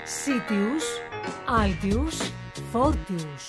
Citius, Altius, Fortius.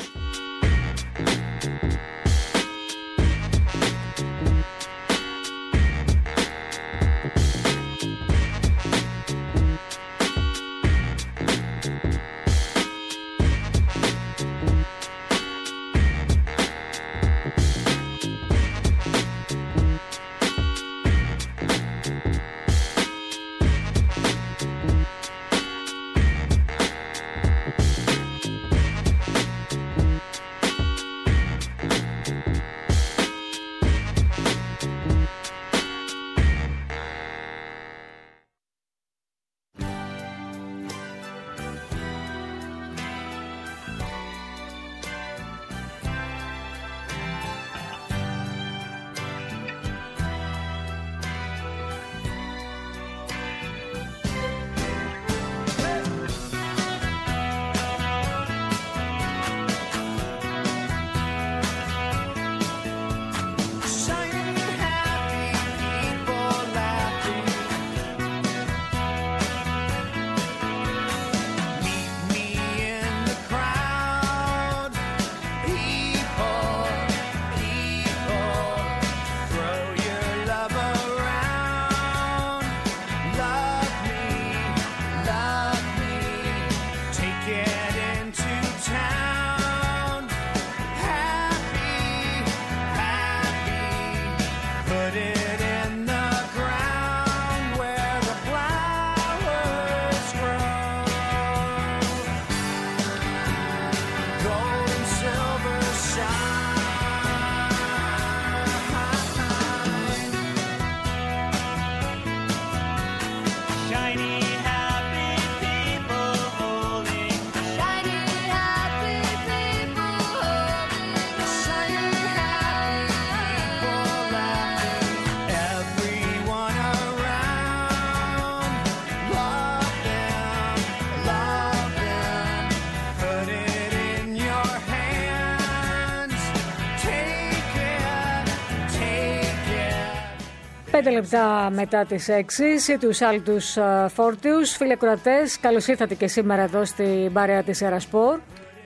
Πέντε λεπτά μετά τις 6, τους Άλτους Φόρτιους. Φίλοι ακροατές, καλώς ήρθατε και σήμερα εδώ στην παρέα της Ερασπορ.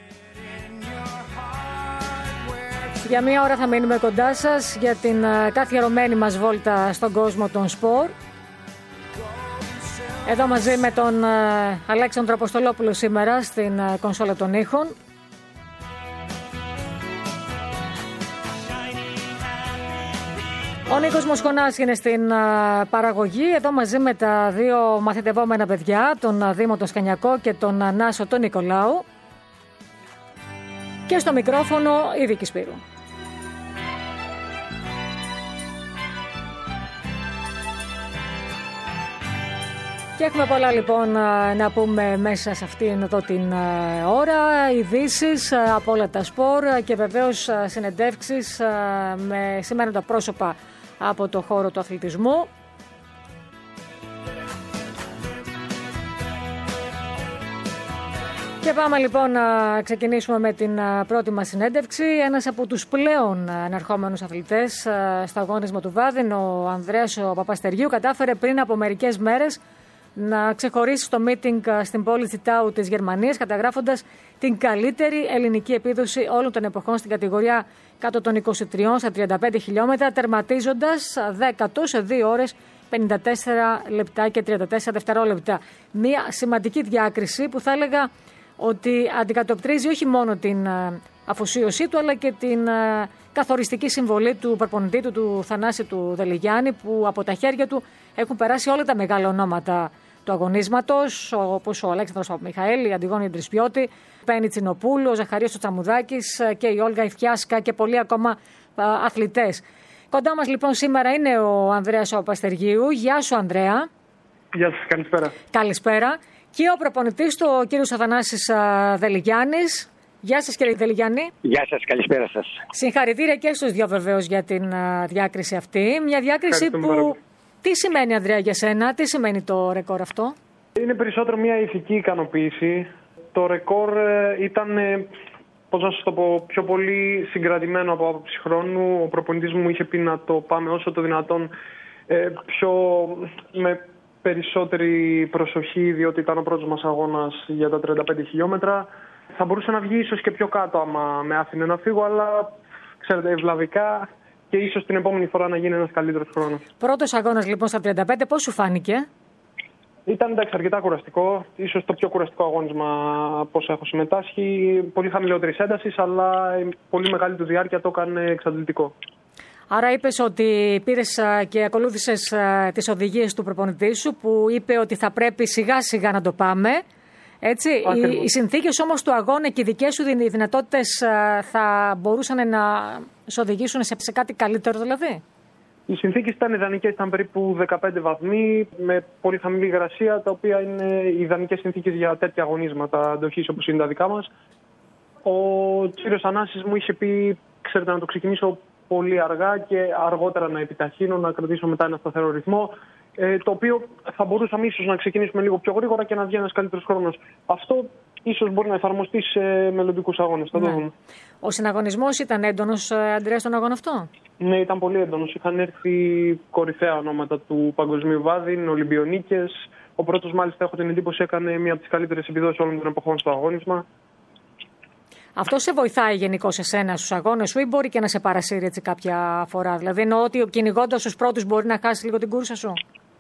Για μία ώρα θα μείνουμε κοντά σας για την καθιερωμένη μας βόλτα στον κόσμο των σπορ. Εδώ μαζί με τον Αλέξανδρο Αποστολόπουλο σήμερα στην κονσόλα των ήχων. Ο Νίκος Μοσχονάς είναι στην παραγωγή, εδώ μαζί με τα δύο μαθητευόμενα παιδιά, τον Δήμο τον Σκανιακό και τον Νάσο τον Νικολάου. Και στο μικρόφωνο η Βίκη Σπύρου. Και έχουμε πολλά λοιπόν να πούμε μέσα σε αυτήν εδώ την ώρα, ειδήσεις από όλα τα σπορ και βεβαίως συνεντεύξεις με σημαίνοντα πρόσωπα από το χώρο του αθλητισμού. Και πάμε λοιπόν να ξεκινήσουμε με την πρώτη μας συνέντευξη. Ένας από τους πλέον ανερχόμενους αθλητές στο αγώνισμα του Βάδιν, ο Ανδρέας ο Παπαστεριού, κατάφερε πριν από μερικές μέρες να ξεχωρίσει στο μίτινγκ στην πόλη Τσιτάου της Γερμανίας, καταγράφοντας την καλύτερη ελληνική επίδοση όλων των εποχών στην κατηγορία κάτω των 23 στα 35 χιλιόμετρα, τερματίζοντας 10ο σε 2 ώρες 54 λεπτά και 34 δευτερόλεπτα. Μια σημαντική διάκριση που θα έλεγα ότι αντικατοπτρίζει όχι μόνο την αφοσίωσή του, αλλά και την καθοριστική συμβολή του προπονητή του Θανάση του Δελιγιάννη, που από τα χέρια του έχουν περάσει όλα τα μεγάλα ονόματα του αγωνίσματος, όπως ο Αλέξανδρος Παπαμιχαήλ, η Αντιγόνη Ντρισπιώτη, Πέννη Τσινοπούλου, ο Ζαχαρίας Τσαμουδάκης και η Όλγα Ιφιάσκα και πολλοί ακόμα αθλητές. Κοντά μας λοιπόν σήμερα είναι ο Ανδρέας Παπαστεργίου. Γεια σου, Ανδρέα. Γεια σας, καλησπέρα. Καλησπέρα. Και ο προπονητής του, ο κύριος Αθανάσης Δελιγιάννης. Γεια σας, κύριε Δελιγιάννη. Γεια σας, καλησπέρα σας. Συγχαρητήρια και στους δύο βεβαίως για την διάκριση αυτή. Μια διάκριση που... Τι σημαίνει, Ανδρέα, για σένα, τι σημαίνει το ρεκόρ αυτό? Είναι περισσότερο μια ηθική ικανοποίηση. Το ρεκόρ ήταν, πώς να σας το πω, πιο πολύ συγκρατημένο από άποψη χρόνου. Ο προπονητής μου είχε πει να το πάμε όσο το δυνατόν με περισσότερη προσοχή, διότι ήταν ο πρώτος μας αγώνας για τα 35 χιλιόμετρα. Θα μπορούσε να βγει ίσως και πιο κάτω άμα με άφηνε να φύγω, αλλά ξέρετε, ευλαβικά και ίσως την επόμενη φορά να γίνει ένας καλύτερος χρόνος. Πρώτος αγώνας λοιπόν στα 35, πώς σου φάνηκε? Ήταν εντάξει, αρκετά κουραστικό. Ίσως το πιο κουραστικό αγώνισμα από όσα έχω συμμετάσχει. Πολύ χαμηλότερης έντασης, αλλά η πολύ μεγάλη του διάρκεια το έκανε εξαντλητικό. Άρα είπες ότι πήρες και ακολούθησες τις οδηγίες του προπονητή σου, που είπε ότι θα πρέπει σιγά σιγά να το πάμε. Έτσι. Οι συνθήκες όμως του αγώνα και οι δικές σου δυνατότητες θα μπορούσαν να σε οδηγήσουν σε κάτι καλύτερο δηλαδή? Οι συνθήκες ήταν ιδανικές, ήταν περίπου 15 βαθμοί με πολύ χαμηλή υγρασία, τα οποία είναι ιδανικές συνθήκες για τέτοια αγωνίσματα αντοχής όπως είναι τα δικά μας. Ο Τσίρος Ανάσης μου είχε πει, ξέρετε, να το ξεκινήσω πολύ αργά και αργότερα να επιταχύνω, να κρατήσω μετά ένα σταθερό ρυθμό, το οποίο θα μπορούσαμε ίσως να ξεκινήσουμε λίγο πιο γρήγορα και να βγει ένας καλύτερος χρόνος. Αυτό ίσως μπορεί να εφαρμοστεί σε μελλοντικούς αγώνες. Θα το δούμε. Ο συναγωνισμός ήταν έντονος, Ανδρέα, στον αγώνα αυτό? Ναι, ήταν πολύ έντονος. Είχαν έρθει κορυφαία ονόματα του παγκοσμίου βάδιν, Ολυμπιονίκες. Ο πρώτος, μάλιστα, έχω την εντύπωση, έκανε μία από τις καλύτερες επιδόσεις όλων των εποχών στο αγώνισμα. Αυτό σε βοηθάει γενικώς εσένα στους αγώνες σου ή μπορεί και να σε παρασύρει έτσι κάποια φορά? Δηλαδή, εννοώ ότι κυνηγώντας τους πρώτους μπορεί να χάσει λίγο την κούρσα σου?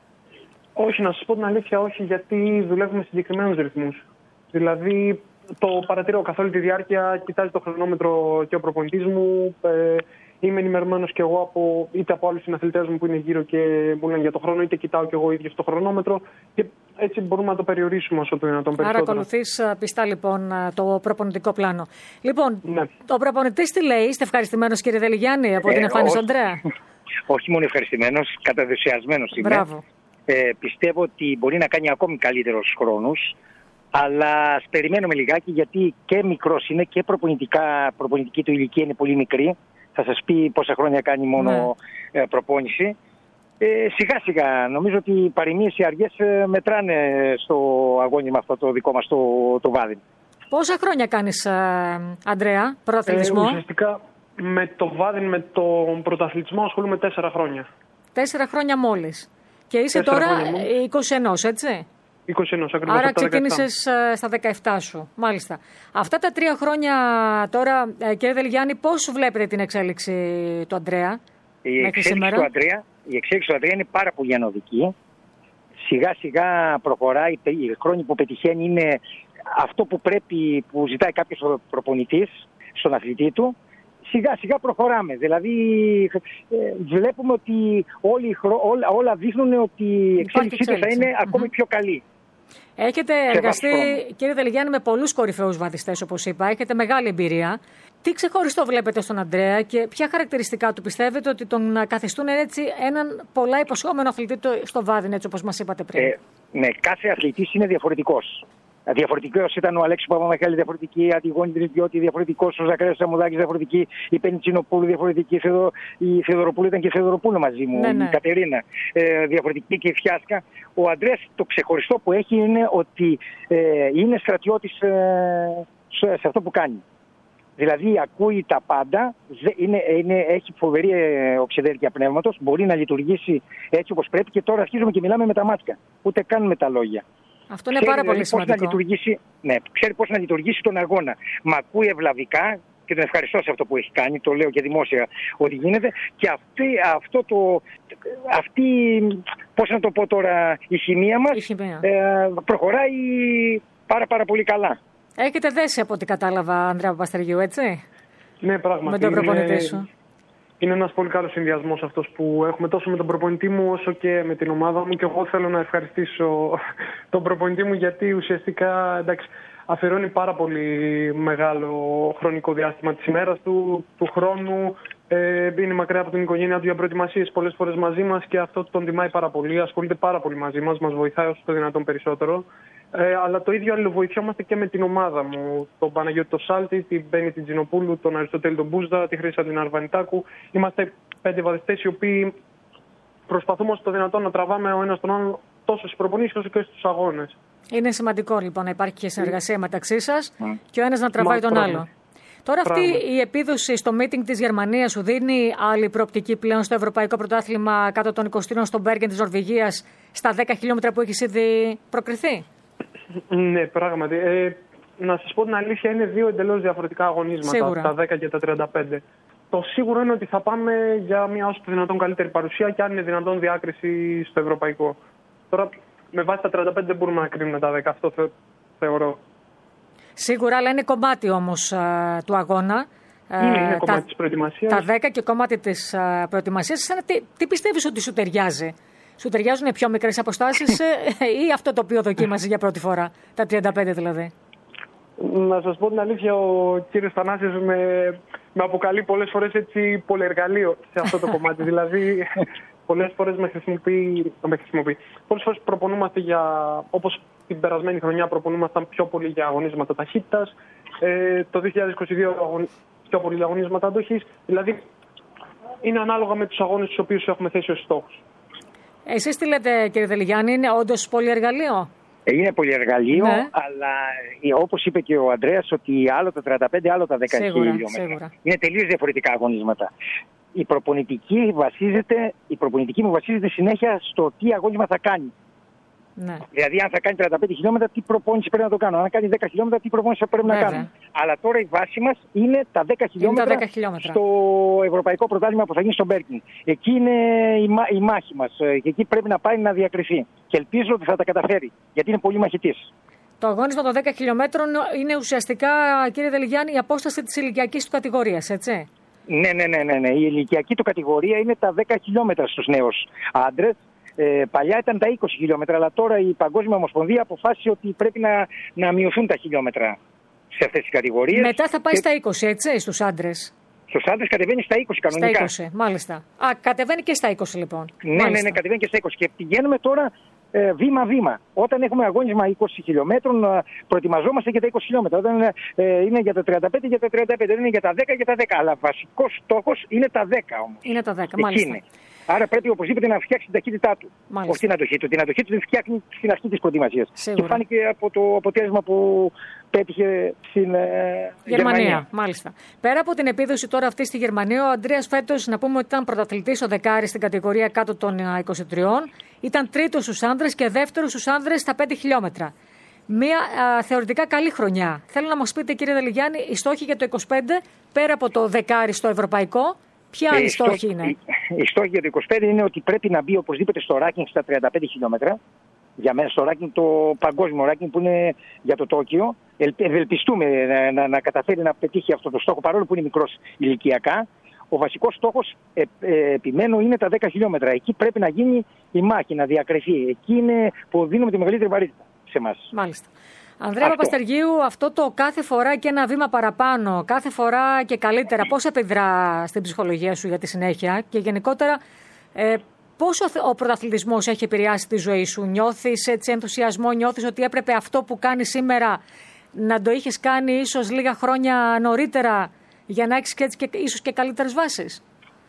Όχι, να σας πω την αλήθεια, όχι, γιατί δουλεύουμε συγκεκριμένους ρυθμούς. Δηλαδή, το παρατηρώ καθ' όλη τη διάρκεια, κοιτάζει το χρονόμετρο και ο προπονητής μου. Είμαι ενημερωμένος και εγώ είτε από άλλους συναθλητές μου που είναι γύρω και μου λένε για το χρόνο, είτε κοιτάω και εγώ ίδιος το χρονόμετρο. Και έτσι μπορούμε να το περιορίσουμε όσο το δυνατόν περισσότερο. Άρα ακολουθείς πιστά λοιπόν το προπονητικό πλάνο. Λοιπόν, ναι. Το προπονητής τι λέει? Είστε ευχαριστημένος, κύριε Δελιγιάννη, από την εμφάνιση του Ανδρέα? Όχι μόνο ευχαριστημένος, καταδεσιασμένος είμαι. Μπράβο. Πιστεύω ότι μπορεί να κάνει ακόμη καλύτερους χρόνους. Αλλά ας περιμένουμε λιγάκι, γιατί και μικρός είναι και προπονητική του ηλικία είναι πολύ μικρή. Θα σας πει πόσα χρόνια κάνει μόνο προπόνηση. Σιγά σιγά νομίζω ότι οι παροιμίες οι αργές μετράνε στο αγώνισμα αυτό το δικό μας το βάδιν. Πόσα χρόνια κάνεις, Ανδρέα, πρωταθλητισμό? Ουσιαστικά με το βάδιν, με τον πρωταθλητισμό ασχολούμαι 4 χρόνια. 4 χρόνια μόλις. Και είσαι τώρα 21, έτσι? 21, ακριβώς. Άρα ξεκίνησες στα 17 σου. Μάλιστα. Αυτά τα 3 χρόνια τώρα, κύριε Δελιγιάννη, πώς βλέπετε την εξέλιξη του Ανδρέα μέχρι σήμερα? Η εξέλιξη του Ανδρέα είναι πάρα πολύ ανωδική. Σιγά σιγά προχωράει. Οι χρόνοι που πετυχαίνει είναι αυτό που ζητάει κάποιος προπονητής στον αθλητή του. Σιγά σιγά προχωράμε. Δηλαδή βλέπουμε ότι όλα δείχνουν ότι η εξέλιξή του θα είναι ακόμη πιο καλή. Έχετε εργαστεί, κύριε Δελιγιάννη, με πολλούς κορυφαίους βαδιστές, όπως είπα. Έχετε μεγάλη εμπειρία. Τι ξεχωριστό βλέπετε στον Ανδρέα και ποια χαρακτηριστικά του πιστεύετε ότι τον καθιστούν έτσι έναν πολλά υποσχόμενο αθλητή στο βάδιν, έτσι όπως μας είπατε πριν? Ναι, κάθε αθλητής είναι διαφορετικός. Διαφορετικός ήταν ο Αλέξης Παπαμιχάλης, διαφορετική, η Αντιγόνη Τρισβιώτη, διαφορετικός ο Ζακαρίας Σαμουδάκης, διαφορετική, η Πενιτσινοπούλου, διαφορετική, η Θεοδωροπούλου ήταν και η Θεοδωροπούλου μαζί μου, η Κατερίνα, διαφορετική και η Φιάσκα. Ο Ανδρέας το ξεχωριστό που έχει είναι ότι είναι στρατιώτης σε αυτό που κάνει. Δηλαδή ακούει τα πάντα, έχει φοβερή οξυδέρκεια πνεύματος, μπορεί να λειτουργήσει έτσι όπως πρέπει και τώρα αρχίζουμε και μιλάμε με τα μάτια, ούτε καν με τα λόγια. Αυτό είναι πάρα πολύ σημαντικό. Ξέρει πώς να λειτουργήσει τον αγώνα. Μα ακούει ευλαβικά και τον ευχαριστώ σε αυτό που έχει κάνει, το λέω και δημόσια ότι γίνεται. Και αυτή πώς να το πω τώρα, η χημεία μας προχωράει πάρα πολύ καλά. Έχετε δέσει από ό,τι κατάλαβα, Ανδρέα Παπαστεργίου, έτσι? Ναι, πράγματι. Με τον προπονητή σου. Είναι ένας πολύ καλός συνδυασμός αυτός που έχουμε τόσο με τον προπονητή μου όσο και με την ομάδα μου. Και εγώ θέλω να ευχαριστήσω τον προπονητή μου γιατί ουσιαστικά αφιερώνει πάρα πολύ μεγάλο χρονικό διάστημα της ημέρας του χρόνου. Είναι μακριά από την οικογένειά του για προετοιμασίες πολλές φορές μαζί μας και αυτό τον τιμάει πάρα πολύ. Ασχολείται πάρα πολύ μαζί μας, μας βοηθάει όσο το δυνατόν περισσότερο. Αλλά το ίδιο αλληλοβοηθιόμαστε και με την ομάδα μου. Τον Παναγιώτη το Σάλτη, την Μπέννη την Τζινοπούλου, τον Αριστοτέλη τον Μπούσδα, τη Χρύσα την Αρβανιτάκου. Είμαστε 5 βαδιστές οι οποίοι προσπαθούμε όσο το δυνατόν να τραβάμε ο ένας τον άλλον τόσο στις προπονήσεις όσο και στους αγώνες. Είναι σημαντικό λοιπόν να υπάρχει και συνεργασία μεταξύ σας και ο ένας να τραβάει τον άλλο. Τώρα αυτή η επίδοση στο meeting της Γερμανίας σου δίνει άλλη προοπτική πλέον στο Ευρωπαϊκό Πρωτάθλημα κάτω των 20 στον Μπέργκεν της Νορβηγίας στα 10 χιλιόμετρα που έχεις ήδη προκριθεί? Ναι, πράγματι. Να σας πω την αλήθεια, είναι δύο εντελώς διαφορετικά αγωνίσματα, Σίγουρα. τα 10 και τα 35. Το σίγουρο είναι ότι θα πάμε για μια όσο το δυνατόν καλύτερη παρουσία και αν είναι δυνατόν διάκριση στο ευρωπαϊκό. Τώρα, με βάση τα 35 δεν μπορούμε να κρίνουμε τα 10, αυτό θεωρώ. Σίγουρα, αλλά είναι κομμάτι όμως του αγώνα. Είναι κομμάτι της προετοιμασίας. Τα 10 και κομμάτι της προετοιμασίας. Τι πιστεύεις ότι σου ταιριάζει? Σου ταιριάζουν πιο μικρές αποστάσεις ή αυτό το οποίο δοκίμασες για πρώτη φορά, τα 35 δηλαδή? Να σας πω την αλήθεια, ο κύριος Θανάσης με αποκαλεί πολλές φορές έτσι πολυεργαλείο σε αυτό το κομμάτι. Δηλαδή, πολλές φορές με χρησιμοποιεί. Πολλές φορές προπονούμαστε όπως την περασμένη χρονιά προπονούμασταν πιο πολύ για αγωνίσματα ταχύτητας. Το 2022 πιο πολύ για αγωνίσματα αντοχής. Δηλαδή, είναι ανάλογα με τους αγώνες τους οποίους έχουμε θέσει ως στόχους. Εσείς τι λέτε, κύριε Δελιγιάννη, είναι όντως πολυεργαλείο? Είναι πολυεργαλείο, ναι. Αλλά όπως είπε και ο Ανδρέας, ότι άλλο τα 35, άλλο τα 10 χιλιόμετρα. Σίγουρα. Είναι τελείως διαφορετικά αγωνίσματα. Η προπονητική μου βασίζεται συνέχεια στο τι αγώνισμα θα κάνει. Ναι. Δηλαδή, αν θα κάνει 35 χιλιόμετρα, τι προπόνηση πρέπει να το κάνω. Αν κάνει 10 χιλιόμετρα, τι προπόνηση πρέπει να κάνω. Αλλά τώρα η βάση μας είναι τα 10 χιλιόμετρα στο Ευρωπαϊκό Πρωτάθλημα που θα γίνει στο Μπέργκεν. Εκεί είναι η μάχη μας. Και εκεί πρέπει να πάει να διακριθεί. Και ελπίζω ότι θα τα καταφέρει, γιατί είναι πολύ μαχητής. Το αγώνισμα των 10 χιλιόμετρων είναι ουσιαστικά, κύριε Δελιγιάννη, η απόσταση της ηλικιακής του κατηγορίας, έτσι? Ναι. Η ηλικιακή του κατηγορία είναι τα 10 χιλιόμετρα στους νέους άντρες. Παλιά ήταν τα 20 χιλιόμετρα, αλλά τώρα η Παγκόσμια Ομοσπονδία αποφάσισε ότι πρέπει να μειωθούν τα χιλιόμετρα σε αυτές τις κατηγορίες. Μετά θα πάει στα 20, έτσι, στους άντρες? Στους άντρες κατεβαίνει στα 20 κανονικά. Στα 20, μάλιστα. Κατεβαίνει και στα 20 λοιπόν. Ναι, κατεβαίνει και στα 20. Και πηγαίνουμε τώρα βήμα-βήμα. Όταν έχουμε αγώνισμα 20 χιλιόμετρων, προετοιμαζόμαστε για τα 20 χιλιόμετρα. Όταν είναι για τα 35, για τα 35. Δεν είναι για τα 10 και τα 10. Αλλά βασικός στόχος είναι τα 10 όμως. Είναι τα 10, μάλιστα. Είναι. Άρα πρέπει οπωσδήποτε να φτιάξει την ταχύτητά του. Μάλιστα. Όχι την αντοχή του. Την αντοχή του την φτιάχνει στην αρχή της προετοιμασίας. Σίγουρα. Και φάνηκε από το αποτέλεσμα που πέτυχε στην Γερμανία. Μάλιστα. Πέρα από την επίδοση τώρα αυτή στη Γερμανία, ο Ανδρέας φέτος, να πούμε ότι ήταν πρωταθλητής ο δεκάρης στην κατηγορία κάτω των 23. Ήταν τρίτος στους άνδρες και δεύτερος στους άνδρες στα 5 χιλιόμετρα. Μια θεωρητικά καλή χρονιά. Θέλω να μας πείτε, κύριε Δελιγιάννη, οι στόχοι για το 25, πέρα από το δεκάρι στο ευρωπαϊκό, ποια άλλοι στόχοι είναι? Οι στόχοι για το 25 είναι ότι πρέπει να μπει οπωσδήποτε στο ranking στα 35 χιλιόμετρα. Για μένα στο ranking, το παγκόσμιο ranking που είναι για το Τόκιο. Ευελπιστούμε να καταφέρει να πετύχει αυτό το στόχο, παρόλο που είναι μικρός ηλικιακά. Ο βασικός στόχος, επιμένω, είναι τα 10 χιλιόμετρα. Εκεί πρέπει να γίνει η μάχη, να διακριθεί. Εκεί είναι που δίνουμε τη μεγαλύτερη βαρύτητα σε εμάς. Μάλιστα. Ανδρέα Παπαστεργίου, αυτό το κάθε φορά και ένα βήμα παραπάνω, κάθε φορά και καλύτερα, πώς επιδρά στην ψυχολογία σου για τη συνέχεια και γενικότερα πόσο ο πρωταθλητισμός έχει επηρεάσει τη ζωή σου? Νιώθεις έτσι ενθουσιασμό, νιώθεις ότι έπρεπε αυτό που κάνεις σήμερα να το είχες κάνει ίσως λίγα χρόνια νωρίτερα για να έχεις και ίσως και καλύτερες βάσεις?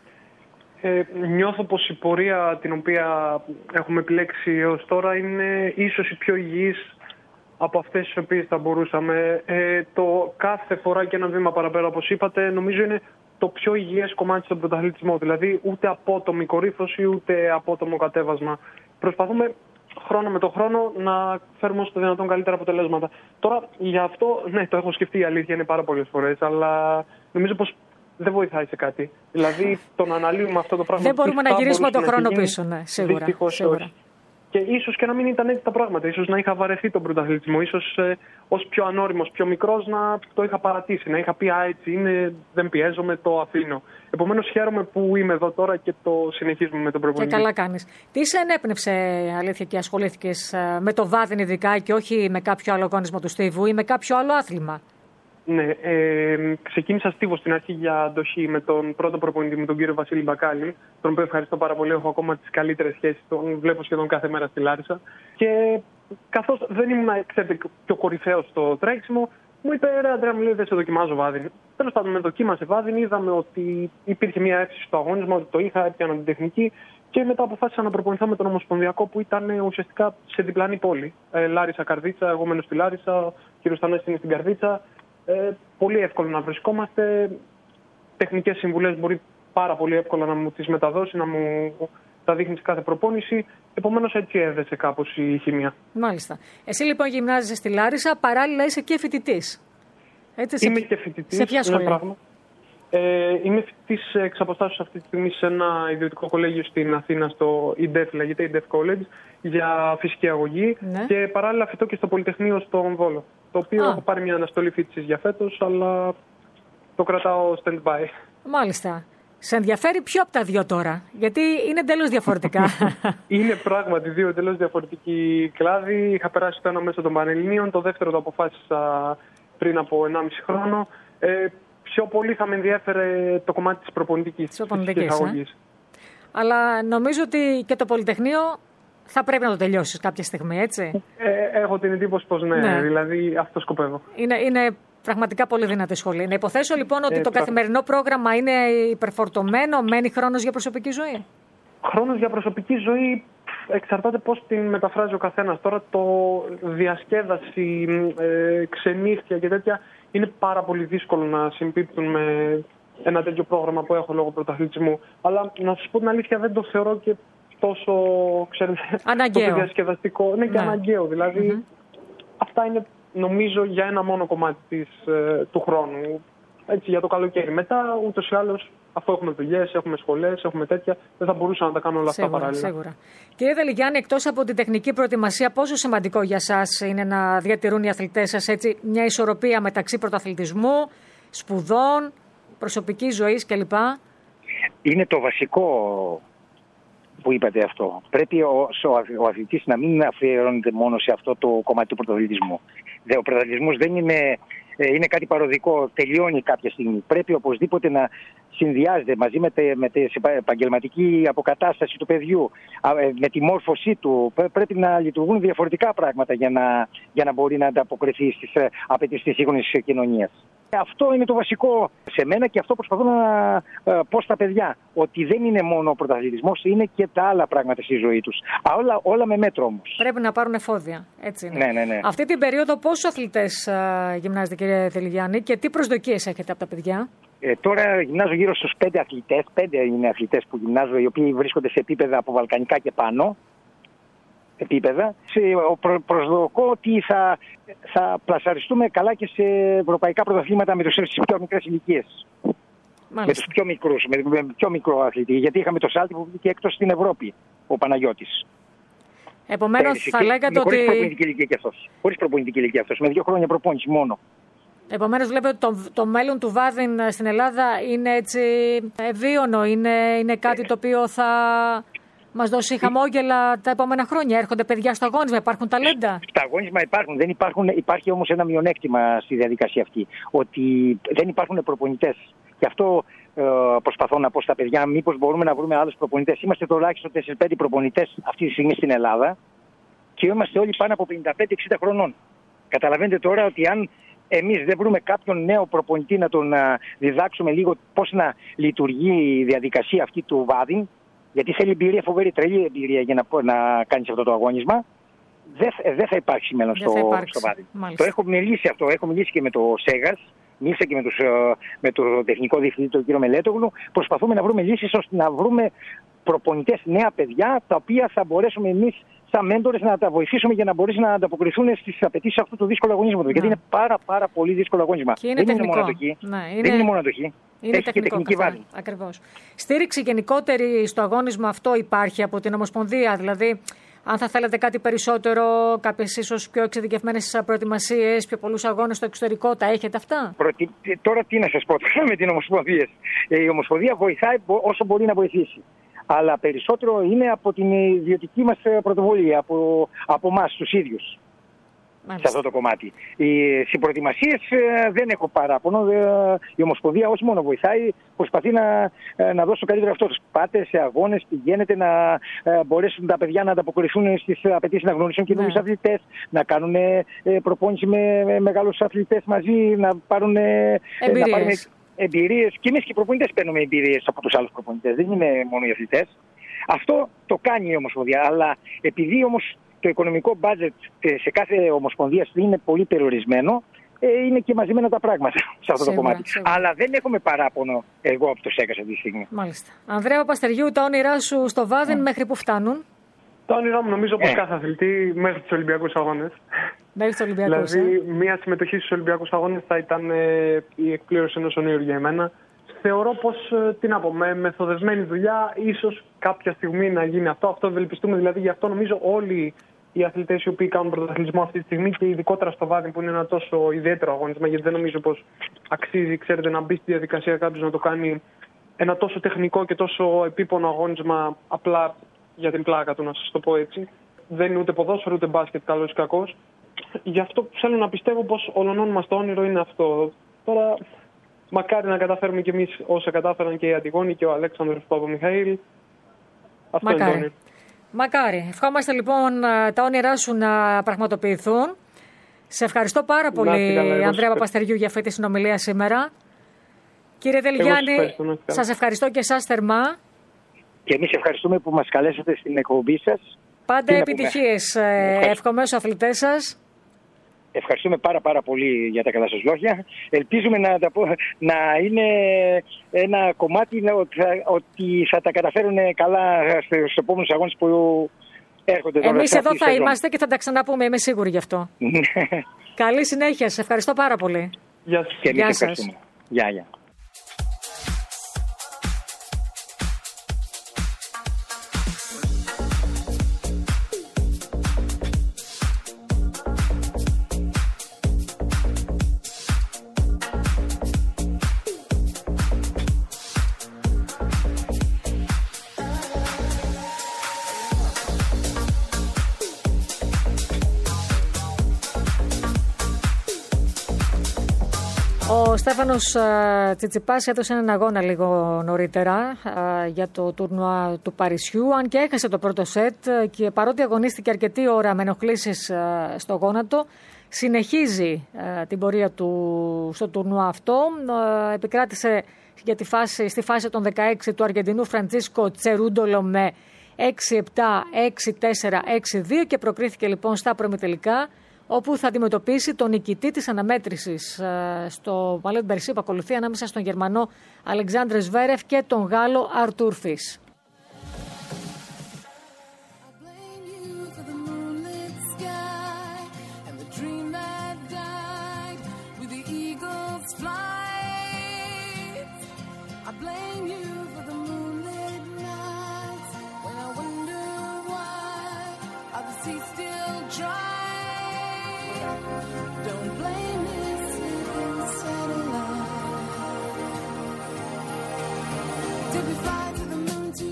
Νιώθω πως η πορεία την οποία έχουμε επιλέξει έως τώρα είναι ίσως η πιο υγιής από αυτές τις οποίες θα μπορούσαμε. Το κάθε φορά και ένα βήμα παραπέρα, όπως είπατε, νομίζω είναι το πιο υγιές κομμάτι στον πρωταθλητισμό. Δηλαδή ούτε απότομη κορύφωση, ούτε απότομο κατέβασμα. Προσπαθούμε χρόνο με το χρόνο να φέρουμε όσο το δυνατόν καλύτερα αποτελέσματα. Τώρα γι' αυτό, ναι, το έχω σκεφτεί, η αλήθεια είναι πάρα πολλές φορές, αλλά νομίζω πως δεν βοηθάει σε κάτι. Δηλαδή το να αναλύουμε αυτό το πράγμα. Δεν μπορούμε να γυρίσουμε το χρόνο πίσω, ναι, σίγουρα. Σίγουρα. Και ίσως και να μην ήταν έτσι τα πράγματα. Ίσως να είχα βαρεθεί τον πρωταθλητισμό. Ίσως ως πιο ανώριμος, πιο μικρός να το είχα παρατήσει. Να είχα πει έτσι είναι, δεν πιέζομαι, το αφήνω. Επομένως χαίρομαι που είμαι εδώ τώρα και το συνεχίζουμε με τον προπονητή. Και καλά κάνεις. Τι σε ενέπνευσε, αλήθεια, και ασχολήθηκες με το βάδιν ειδικά και όχι με κάποιο άλλο αγώνισμα του στίβου ή με κάποιο άλλο άθλημα? Ναι, ξεκίνησα στίβο στην αρχή για αντοχή με τον πρώτο προπονητή μου, τον κύριο Βασίλη Μπακάλη, τον οποίο ευχαριστώ πάρα πολύ. Έχω ακόμα τις καλύτερες σχέσεις, τον βλέπω σχεδόν κάθε μέρα στη Λάρισα. Και καθώς δεν ήμουν, ξέρετε, πιο κορυφαίος στο τρέξιμο, μου είπε: ρε Ανδρέα, μου λέει, δεν σε δοκιμάζω βάδιν. Τέλος πάντων, με δοκίμασε βάδιν, είδαμε ότι υπήρχε μια αίσθηση στο αγώνισμα, ότι το είχα, έπιανα την τεχνική. Και μετά αποφάσισα να προπονηθώ με τον Ομοσπονδιακό που ήταν ουσιαστικά σε διπλανή πόλη. Λάρισα, Καρδίτσα, εγώ μένω στη Λάρισα, ο κ. Θανάσης είναι στην Καρδίτσα. πολύ εύκολο να βρισκόμαστε. Τεχνικές συμβουλές μπορεί πάρα πολύ εύκολα να μου τις μεταδώσει, να μου τα δείχνει σε κάθε προπόνηση. Επομένως, έτσι έδεσε κάπως η χημεία. Μάλιστα. Εσύ λοιπόν γυμνάζεσαι στη Λάρισα, παράλληλα είσαι και φοιτητής. Είμαι και φοιτητής. Σε ποια σχολή? Είμαι φοιτητής εξ αποστάσεως αυτή τη στιγμή σε ένα ιδιωτικό κολέγιο στην Αθήνα, στο IDEF, λέγεται IDEF College, για φυσική αγωγή. Ναι. Και παράλληλα φοιτώ και στο Πολυτεχνείο στον Βόλο. Το οποίο έχω πάρει μια αναστολή φοιτησής για φέτος, αλλά το κρατάω stand-by. Μάλιστα. Σε ενδιαφέρει ποιο από τα δύο τώρα, γιατί είναι εντελώς διαφορετικά. Είναι πράγματι δύο εντελώς διαφορετικοί κλάδοι. Είχα περάσει το ένα μέσω των Πανελληνίων, το δεύτερο το αποφάσισα πριν από 1,5 χρόνο. Πιο πολύ θα με ενδιέφερε το κομμάτι της προπονητικής αγωγής. Αλλά νομίζω ότι και το Πολυτεχνείο θα πρέπει να το τελειώσεις κάποια στιγμή, έτσι. Έχω την εντύπωση πως ναι, δηλαδή αυτό σκοπεύω. Είναι πραγματικά πολύ δυνατή σχολή. Να υποθέσω λοιπόν ότι το καθημερινό πρόγραμμα είναι υπερφορτωμένο, μένει χρόνος για προσωπική ζωή. Χρόνος για προσωπική ζωή εξαρτάται πώς την μεταφράζει ο καθένας. Τώρα το διασκέδαση, ξενύχτια και τέτοια είναι πάρα πολύ δύσκολο να συμπίπτουν με ένα τέτοιο πρόγραμμα που έχω λόγω πρωταθλητισμού. Αλλά να σας πω την αλήθεια, δεν το θεωρώ και τόσο, τόσο διασκεδαστικό. Ναι, και αναγκαίο. Δηλαδή, αυτά είναι νομίζω για ένα μόνο κομμάτι του χρόνου. Έτσι, για το καλοκαίρι. Μετά, ούτως ή άλλως, αφού έχουμε δουλειές, έχουμε σχολές, έχουμε τέτοια, δεν θα μπορούσα να τα κάνω όλα αυτά παράλληλα. Σίγουρα. Κύριε Δελιγιάννη, εκτός από την τεχνική προετοιμασία, πόσο σημαντικό για σας είναι να διατηρούν οι αθλητές σας έτσι μια ισορροπία μεταξύ πρωταθλητισμού, σπουδών, προσωπικής ζωής κλπ? Είναι το βασικό που είπατε αυτό. Πρέπει ο αθλητής να μην αφιερώνεται μόνο σε αυτό το κομμάτι του πρωταθλητισμού. Ο πρωταθλητισμός δεν είναι κάτι παροδικό, τελειώνει κάποια στιγμή. Πρέπει οπωσδήποτε να συνδυάζεται μαζί με την επαγγελματική αποκατάσταση του παιδιού, με τη μόρφωσή του. Πρέπει να λειτουργούν διαφορετικά πράγματα για να μπορεί να ανταποκριθεί στις απαιτήσεις της σύγχρονης κοινωνίας. Αυτό είναι το βασικό σε μένα και αυτό προσπαθώ να πω στα παιδιά. Ότι δεν είναι μόνο ο πρωταθλητισμός, είναι και τα άλλα πράγματα στη ζωή τους. Όλα με μέτρο όμως. Πρέπει να πάρουν εφόδια. Έτσι είναι. Ναι. Αυτή την περίοδο πόσους αθλητές γυμνάζετε, κύριε Δελιγιάννη, και τι προσδοκίες έχετε από τα παιδιά? Τώρα γυμνάζω γύρω στους 5 αθλητές. 5 είναι αθλητές που γυμνάζω, οι οποίοι βρίσκονται σε επίπεδα από βαλκανικά και πάνω. Επίπεδα. Προσδοκώ ότι θα πλασαριστούμε καλά και σε ευρωπαϊκά πρωταθλήματα με τις πιο μικρές ηλικίες. Με τους πιο μικρούς, με πιο μικρό αθλητή. Γιατί είχαμε το Σάλτη που βγήκε εκτός στην Ευρώπη, ο Παναγιώτης. Επομένως θα λέγατε ότι... Χωρίς προπονητική ηλικία αυτός, με 2 χρόνια προπόνηση μόνο. Επομένως βλέπετε ότι το μέλλον του Βάδιν στην Ελλάδα είναι έτσι ευίωνο, είναι κάτι το οποίο θα μας δώσει χαμόγελα τα επόμενα χρόνια? Έρχονται παιδιά στο αγώνισμα, υπάρχουν ταλέντα? Στα αγώνισμα υπάρχουν, υπάρχει όμως ένα μειονέκτημα στη διαδικασία αυτή, ότι δεν υπάρχουν προπονητές. Γι' αυτό προσπαθώ να πω στα παιδιά, μήπως μπορούμε να βρούμε άλλους προπονητές. Είμαστε τουλάχιστον 4-5 προπονητές αυτή τη στιγμή στην Ελλάδα και είμαστε όλοι πάνω από 55-60 χρονών. Καταλαβαίνετε τώρα ότι αν εμείς δεν βρούμε κάποιον νέο προπονητή να τον διδάξουμε λίγο πώς να λειτουργεί η διαδικασία αυτή του Βάδιν, γιατί θέλει εμπειρία, φοβερή, τρελή εμπειρία για να κάνεις αυτό το αγώνισμα, δεν θα υπάρξει μέλλον στο Βάδιν. Το έχω μιλήσει αυτό, έχω μιλήσει και με το Σέγας, μίλησα και με το τεχνικό διευθυντή, τον κύριο Μελέτογλου. Προσπαθούμε να βρούμε λύσεις ώστε να βρούμε προπονητές, νέα παιδιά, τα οποία θα μπορέσουμε εμείς σαν μέντορες να τα βοηθήσουμε για να μπορέσουν να ανταποκριθούν στις απαιτήσεις αυτού του δύσκολου αγωνίσματος. Γιατί είναι πάρα πολύ δύσκολο αγώνισμα. Δεν είναι μόνο αντοχή. Δεν είναι μόνο αντοχή. Έχει και τεχνική βάση. Ακριβώς. Στήριξη γενικότερη στο αγώνισμα αυτό υπάρχει από την Ομοσπονδία? Δηλαδή, αν θα θέλετε κάτι περισσότερο, κάποιες ίσως πιο εξειδικευμένες προετοιμασίες, πιο πολλούς αγώνες στο εξωτερικό, τα έχετε αυτά? Τώρα τι να σας πω με την Ομοσπονδία. Η Ομοσπονδία βοηθάει όσο μπορεί να βοηθήσει. Αλλά περισσότερο είναι από την ιδιωτική μας πρωτοβουλία, από εμάς τους ίδιους. Μάλιστα. Σε αυτό το κομμάτι. Στις προετοιμασίες δεν έχω παράπονο. Η Ομοσπονδία όχι μόνο βοηθάει, προσπαθεί να δώσει το καλύτερο αυτό. Πάτε σε αγώνες, πηγαίνετε να μπορέσουν τα παιδιά να ανταποκριθούν στις απαιτήσεις, να γνωρίσουν καινούριους αθλητές, να κάνουν προπόνηση με μεγάλους αθλητές μαζί, να πάρουν εμπειρίες. Και εμείς και οι προπονητές παίρνουμε εμπειρίες από τους άλλους προπονητές. Δεν είναι μόνο οι αθλητές. Αυτό το κάνει η Ομοσπονδία. Αλλά επειδή όμως το οικονομικό budget σε κάθε ομοσπονδία είναι πολύ περιορισμένο, είναι και μαζεμένα τα πράγματα σε αυτό το κομμάτι. Σίγουρα. Αλλά δεν έχουμε παράπονο εγώ από το ΣΕΚΑΣ αυτή τη στιγμή. Μάλιστα. Ανδρέα Παπαστεριού, τα όνειρά σου στο Βάδιν μέχρι που φτάνουν? Τα όνειρά μου νομίζω πως κάθε αθλητή μέχρι τους Ολυμπιακούς Αγώνες. Μέχρι τους Ολυμπιακούς. Δηλαδή, μια συμμετοχή στους Ολυμπιακούς Αγώνες θα ήταν η εκπλήρωση ενός ονείρου για εμένα. Θεωρώ πως, με μεθοδευμένη δουλειά, ίσως κάποια στιγμή να γίνει αυτό. Αυτό ευελπιστούμε, δηλαδή, γι' αυτό νομίζω όλοι οι αθλητές οι οποίοι κάνουν πρωταθλητισμό αυτή τη στιγμή και ειδικότερα στο Βάδιν που είναι ένα τόσο ιδιαίτερο αγώνισμα, γιατί δεν νομίζω πως αξίζει, ξέρετε, να μπει στη διαδικασία κάποιος να το κάνει ένα τόσο τεχνικό και τόσο επίπονο αγώνισμα απλά για την πλάκα του, να σας το πω έτσι. Δεν είναι ούτε ποδόσφαιρο ούτε μπάσκετ, καλός ή κακός. Γι' αυτό θέλω να πιστεύω πως ολονών μας το όνειρο είναι αυτό. Τώρα, μακάρι να καταφέρουμε κι εμείς όσα κατάφεραν και η Αντιγόνη και ο Αλέξανδρος Παπαμιχαήλ. Αυτό είναι το όνειρο. Μακάρι. Ευχόμαστε λοιπόν τα όνειρά σου να πραγματοποιηθούν. Σε ευχαριστώ πάρα πολύ, Ανδρέα Παπαστεριού, για αυτή τη συνομιλία σήμερα. Κύριε Τελγιάννη, σας ευχαριστώ και εσάς θερμά. Και εμείς ευχαριστούμε που μας καλέσατε στην εκπομπή σας. Πάντα επιτυχίες εύχομαι στους αθλητές σας. Ευχαριστούμε πάρα πολύ για τα καλά σας λόγια. Ελπίζουμε να είναι ένα κομμάτι ότι θα τα καταφέρουν καλά στους επόμενους αγώνες που έρχονται. Εμείς εδώ θα είμαστε και θα τα ξαναπούμε, είμαι σίγουρη γι' αυτό. Καλή συνέχεια, σας ευχαριστώ πάρα πολύ. Γεια σας. Και εμείς ευχαριστούμε. Γεια. Ο Στέφανος Τσιτσιπάς έδωσε έναν αγώνα λίγο νωρίτερα για το τουρνουά του Παρισιού, αν και έχασε το πρώτο σετ και παρότι αγωνίστηκε αρκετή ώρα με ενοχλήσεις στο γόνατο, συνεχίζει την πορεία του στο τουρνουά αυτό. Επικράτησε για στη φάση των 16 του Αργεντινού Φραντσίσκο Τσερούντολο με 6-7, 6-4, 6-2 και προκρίθηκε λοιπόν στα προημιτελικά, όπου θα αντιμετωπίσει τον νικητή της αναμέτρησης στο Παλέτ Μπερσί που ακολουθεί ανάμεσα στον Γερμανό Αλεξάνδρε Σβέρεφ και τον Γάλλο Αρτούρ Φις. Don't blame me, sleeping satellite. Did we fly to the moon?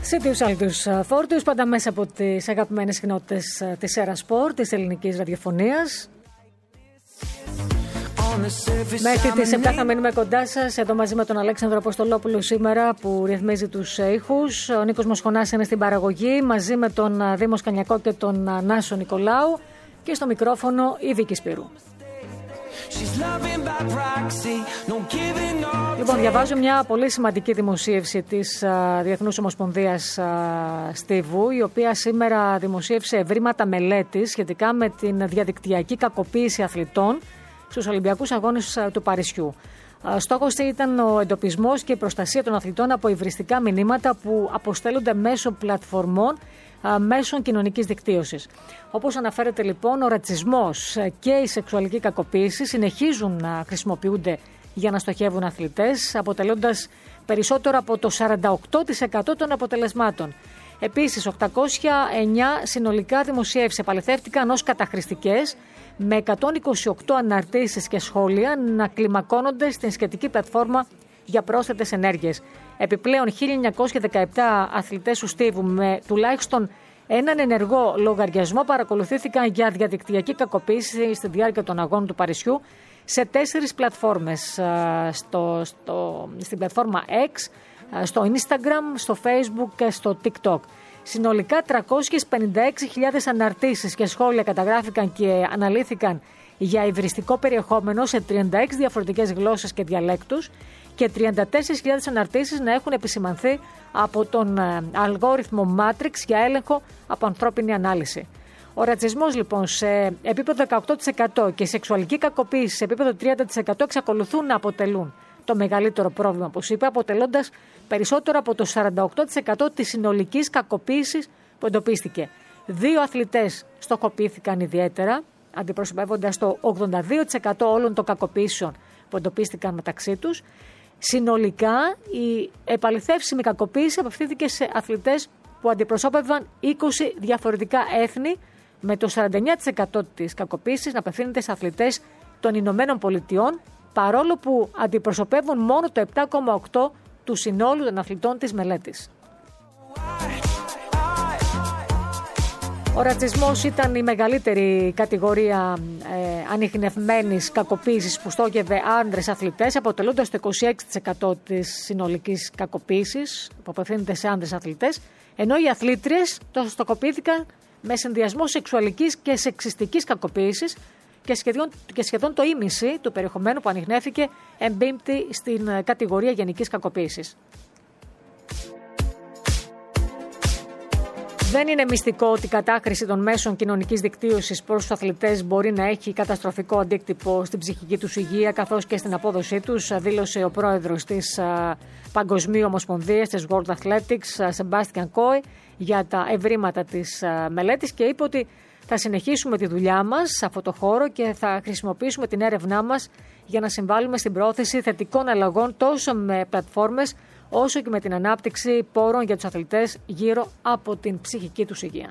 Σίτιους άλλους φόρτιους, πάντα μέσα από τις αγαπημένες συχνότητες της Έρα Σπορ, της ελληνικής ραδιοφωνίας. Μέχρι τις 7 θα μείνουμε κοντά σας, εδώ μαζί με τον Αλέξανδρο Αποστολόπουλο σήμερα που ρυθμίζει τους ήχους. Ο Νίκος Μοσχονάς είναι στην παραγωγή, μαζί με τον Δήμο Σκανιακό και τον Νάσο Νικολάου, και στο μικρόφωνο η Βίκη Σπύρου. Λοιπόν, διαβάζω μια πολύ σημαντική δημοσίευση της Διεθνούς Ομοσπονδίας Στίβου, η οποία σήμερα δημοσίευσε ευρήματα μελέτης σχετικά με την διαδικτυακή κακοποίηση αθλητών στους Ολυμπιακούς Αγώνες του Παρισιού. Στόχος ήταν ο εντοπισμός και η προστασία των αθλητών από υβριστικά μηνύματα που αποστέλλονται μέσω πλατφορμών μέσων κοινωνικής δικτύωσης. Όπως αναφέρεται λοιπόν, ο ρατσισμός και η σεξουαλική κακοποίηση συνεχίζουν να χρησιμοποιούνται για να στοχεύουν αθλητές, αποτελώντας περισσότερο από το 48% των αποτελεσμάτων. Επίσης, 809 συνολικά δημοσιεύσεις επαληθεύτηκαν ως καταχρηστικές, με 128 αναρτήσεις και σχόλια να κλιμακώνονται στην σχετική πλατφόρμα για πρόσθετες ενέργειες. Επιπλέον, 1917 αθλητές του Στίβου με τουλάχιστον έναν ενεργό λογαριασμό παρακολουθήθηκαν για διαδικτυακή κακοποίηση στη διάρκεια των αγώνων του Παρισιού σε 4 πλατφόρμες, στην πλατφόρμα X, στο Instagram, στο Facebook και στο TikTok. Συνολικά 356.000 αναρτήσεις και σχόλια καταγράφηκαν και αναλύθηκαν για υβριστικό περιεχόμενο σε 36 διαφορετικές γλώσσες και διαλέκτους και 34.000 αναρτήσεις να έχουν επισημανθεί από τον αλγόριθμο Matrix για έλεγχο από ανθρώπινη ανάλυση. Ο ρατσισμός λοιπόν σε επίπεδο 18% και η σεξουαλική κακοποίηση σε επίπεδο 30% εξακολουθούν να αποτελούν το μεγαλύτερο πρόβλημα, όπως είπα, αποτελώντας περισσότερο από το 48% της συνολικής κακοποίησης που εντοπίστηκε. 2 αθλητές στοχοποιήθηκαν ιδιαίτερα, αντιπροσωπεύοντας το 82% όλων των κακοποίησεων που εντοπίστηκαν μεταξύ τους. Συνολικά, η επαληθεύσιμη κακοποίηση απευθύνθηκε σε αθλητές που αντιπροσώπευαν 20 διαφορετικά έθνη, με το 49% της κακοποίησης να απευθύνεται σε αθλητές των Ηνωμένων Πολιτειών, παρόλο που αντιπροσωπεύουν μόνο το 7,8% του συνόλου των αθλητών της μελέτης. Ο ρατσισμός ήταν η μεγαλύτερη κατηγορία ανιχνευμένης κακοποίησης που στόχευε άνδρες αθλητές, αποτελώντας το 26% της συνολικής κακοποίησης που απευθύνεται σε άνδρες αθλητές, ενώ οι αθλήτριες το στοχοποιήθηκαν με συνδυασμό σεξουαλικής και σεξιστικής κακοποίησης και σχεδόν το ίμιση του περιεχομένου που ανιχνεύθηκε εμπίπτει στην κατηγορία γενικής κακοποίησης. Δεν είναι μυστικό ότι η κατάχρηση των μέσων κοινωνικής δικτύωσης προς τους αθλητές μπορεί να έχει καταστροφικό αντίκτυπο στην ψυχική τους υγεία καθώς και στην απόδοσή τους, δήλωσε ο πρόεδρος της Παγκοσμίου Ομοσπονδίας της World Athletics, Sebastian Coe, για τα ευρήματα της μελέτης, και είπε ότι θα συνεχίσουμε τη δουλειά μας σε αυτό το χώρο και θα χρησιμοποιήσουμε την έρευνά μας για να συμβάλλουμε στην πρόθεση θετικών αλλαγών τόσο με πλατφόρμες όσο και με την ανάπτυξη πόρων για τους αθλητές γύρω από την ψυχική τους υγεία.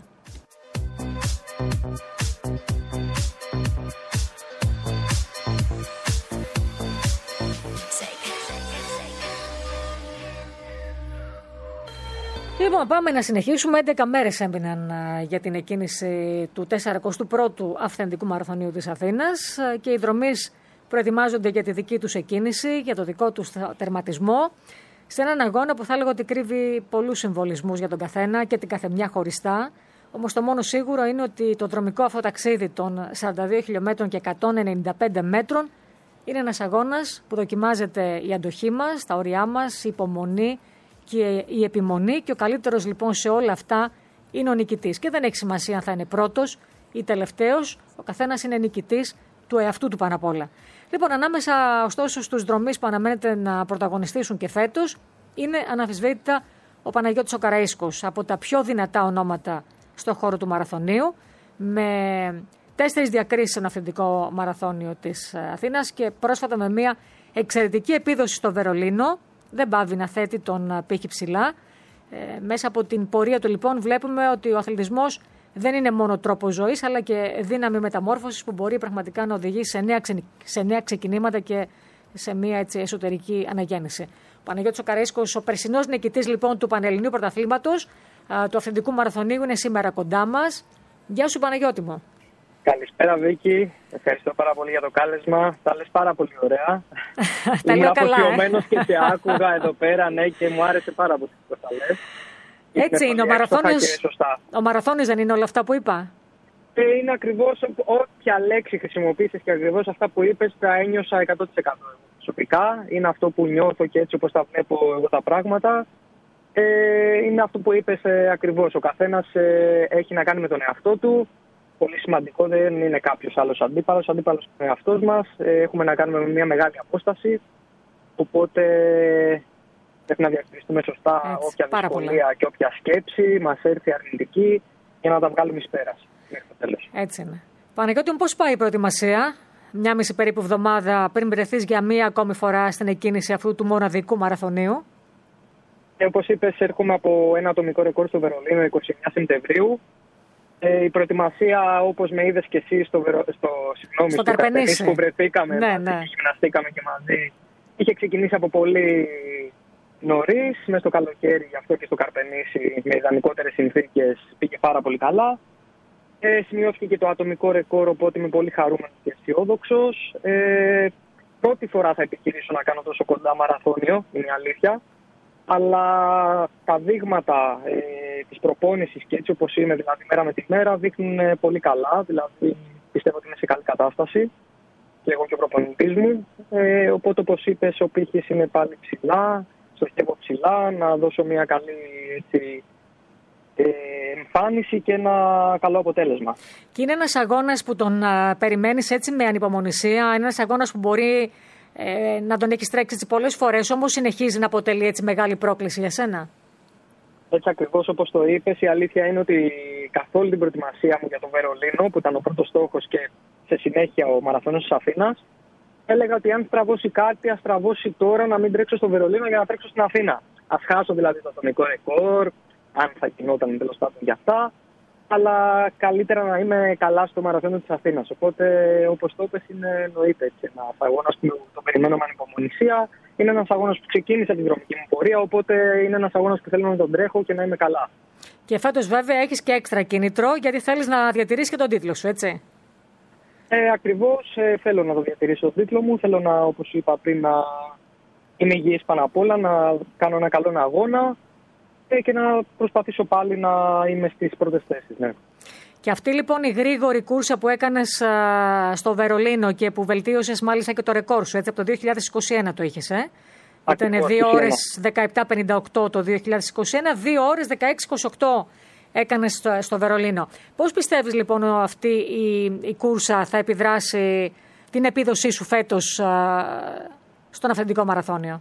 Λοιπόν, πάμε να συνεχίσουμε. 11 μέρες έμειναν για την εκκίνηση του 41ου αυθεντικού μαραθωνίου της Αθήνας και οι δρομείς προετοιμάζονται για τη δική τους εκκίνηση, για το δικό τους τερματισμό, σε έναν αγώνα που θα έλεγα ότι κρύβει πολλούς συμβολισμούς για τον καθένα και την καθεμιά χωριστά. Όμως το μόνο σίγουρο είναι ότι το δρομικό αυτό ταξίδι των 42 χιλιόμετρων και 195 μέτρων είναι ένας αγώνας που δοκιμάζεται η αντοχή μας, τα όρια μας, η υπομονή και η επιμονή, και ο καλύτερος λοιπόν σε όλα αυτά είναι ο νικητής. Και δεν έχει σημασία αν θα είναι πρώτος ή τελευταίος, ο καθένας είναι νικητής του εαυτού του πάνω απ' όλα. Λοιπόν, ανάμεσα ωστόσο στους δρομείς που αναμένεται να πρωταγωνιστήσουν και φέτος είναι αναμφισβήτητα ο Παναγιώτης ο Καραΐσκος, από τα πιο δυνατά ονόματα στον χώρο του μαραθωνίου, με 4 διακρίσεις στον αυθεντικό μαραθώνιο της Αθήνας και πρόσφατα με μια εξαιρετική επίδοση στο Βερολίνο. Δεν πάβει να θέτει τον πύχη ψηλά. Μέσα από την πορεία του λοιπόν βλέπουμε ότι ο αθλητισμός δεν είναι μόνο τρόπος ζωής, αλλά και δύναμη μεταμόρφωσης που μπορεί πραγματικά να οδηγήσει σε νέα ξεκινήματα και σε μια έτσι εσωτερική αναγέννηση. Παναγιώτης ο Καραϊσκός, ο περσινός νικητής λοιπόν του Πανελληνίου Πρωταθλήματος, του Αυθεντικού Μαραθωνίου, είναι σήμερα κοντά μας. Γεια σου Παναγιώτη μου. Καλησπέρα Βίκη, ευχαριστώ πάρα πολύ για το κάλεσμα. Τα λες πάρα πολύ ωραία. Τα λέω καλά. Ήμουν αφοσιωμένος και σε άκουγα εδώ πέρα, ναι, και μου άρεσε πάρα πολύ που τα λες. Έτσι είναι, ο μαραθώνιος δεν είναι όλα αυτά που είπα. Είναι ακριβώς όποια λέξη χρησιμοποίησες και ακριβώς αυτά που είπες τα ένιωσα 100%. Προσωπικά είναι αυτό που νιώθω και έτσι όπως τα βλέπω εγώ τα πράγματα. Είναι αυτό που είπες ακριβώς. Ο καθένας έχει να κάνει με τον εαυτό του. Πολύ σημαντικό, δεν είναι κάποιος άλλος αντίπαλος. Αντίπαλος είναι ο εαυτός μας. Έχουμε να κάνουμε με μια μεγάλη απόσταση. Οπότε πρέπει να διαχειριστούμε σωστά όποια δυσκολία και όποια σκέψη μας έρθει αρνητική για να τα βγάλουμε εις πέρας μέχρι το τέλος. Έτσι είναι. Παναγιώτη μου, πώς πάει η προετοιμασία? Μια μισή περίπου εβδομάδα πριν βρεθείς για μία ακόμη φορά στην εκκίνηση αυτού του μοναδικού μαραθωνίου. Όπως είπες, έρχομαι από ένα ατομικό ρεκόρ στο Βερολίνο 29 Σεπτεμβρίου. Η προετοιμασία, όπως με είδες και εσύ στο Καρπενήσι που βρεθήκαμε, ναι. Γυμναστήκαμε και μαζί, είχε ξεκινήσει από πολύ νωρίς, μέσα στο καλοκαίρι, γι' αυτό και στο Καρπενήσι με ιδανικότερες συνθήκες πήγε πάρα πολύ καλά. Σημειώθηκε και το ατομικό ρεκόρ, οπότε είμαι πολύ χαρούμενος και αισιόδοξος. Πρώτη φορά θα επιχειρήσω να κάνω τόσο κοντά μαραθώνιο, είναι η αλήθεια. Αλλά τα δείγματα της προπόνησης και έτσι όπως είμαι, δηλαδή μέρα με τη μέρα, δείχνουν πολύ καλά. Δηλαδή πιστεύω ότι είμαι σε καλή κατάσταση και εγώ και ο προπονητής μου. Οπότε όπως είπες, ο πύχης είναι πάλι ψηλά, στοχεύω ψηλά, να δώσω μια καλή έτσι, εμφάνιση και ένα καλό αποτέλεσμα. Και είναι ένας αγώνας που τον περιμένεις έτσι με ανυπομονησία, είναι ένας αγώνας που μπορεί να τον έχεις τρέξει πολλές φορές, όμως συνεχίζει να αποτελεί έτσι μεγάλη πρόκληση για σένα. Έτσι ακριβώς όπως το είπες, η αλήθεια είναι ότι καθ' όλη την προετοιμασία μου για το Βερολίνο, που ήταν ο πρώτος στόχος και σε συνέχεια ο μαραθώνιος της Αθήνας, έλεγα ότι αν στραβώσει κάτι, ας στραβώσει τώρα να μην τρέξω στο Βερολίνο για να τρέξω στην Αθήνα. Ας χάσω δηλαδή το ατομικό ρεκόρ, αν θα γινόταν τέλος πάντων για αυτά, αλλά καλύτερα να είμαι καλά στο μαραθώνιο της Αθήνας. Οπότε, όπως το είπες, είναι εννοείται έτσι ένας αγώνας που το περιμένω με ανυπομονησία. Είναι ένας αγώνας που ξεκίνησε την δρομική μου πορεία, οπότε είναι ένας αγώνας που θέλω να τον τρέχω και να είμαι καλά. Και φέτος βέβαια έχεις και έξτρα κίνητρο, γιατί θέλεις να διατηρήσεις και τον τίτλο σου, έτσι. Ακριβώς, θέλω να το διατηρήσω τον τίτλο μου. Θέλω να, όπως είπα πριν, να είμαι υγιής πάνω απ' όλα, να κάνω ένα καλό αγώνα και να προσπαθήσω πάλι να είμαι στις πρώτες θέσεις. Ναι. Και αυτή λοιπόν η γρήγορη κούρσα που έκανες στο Βερολίνο και που βελτίωσες μάλιστα και το ρεκόρ σου, έτσι, από το 2021 το είχες, Ήταν 2 ώρες 17.58 το 2021, 2 ώρες 16.28 έκανες στο Βερολίνο. Πώς πιστεύεις λοιπόν αυτή η κούρσα θα επιδράσει την επίδοσή σου φέτος στον αυθεντικό μαραθώνιο?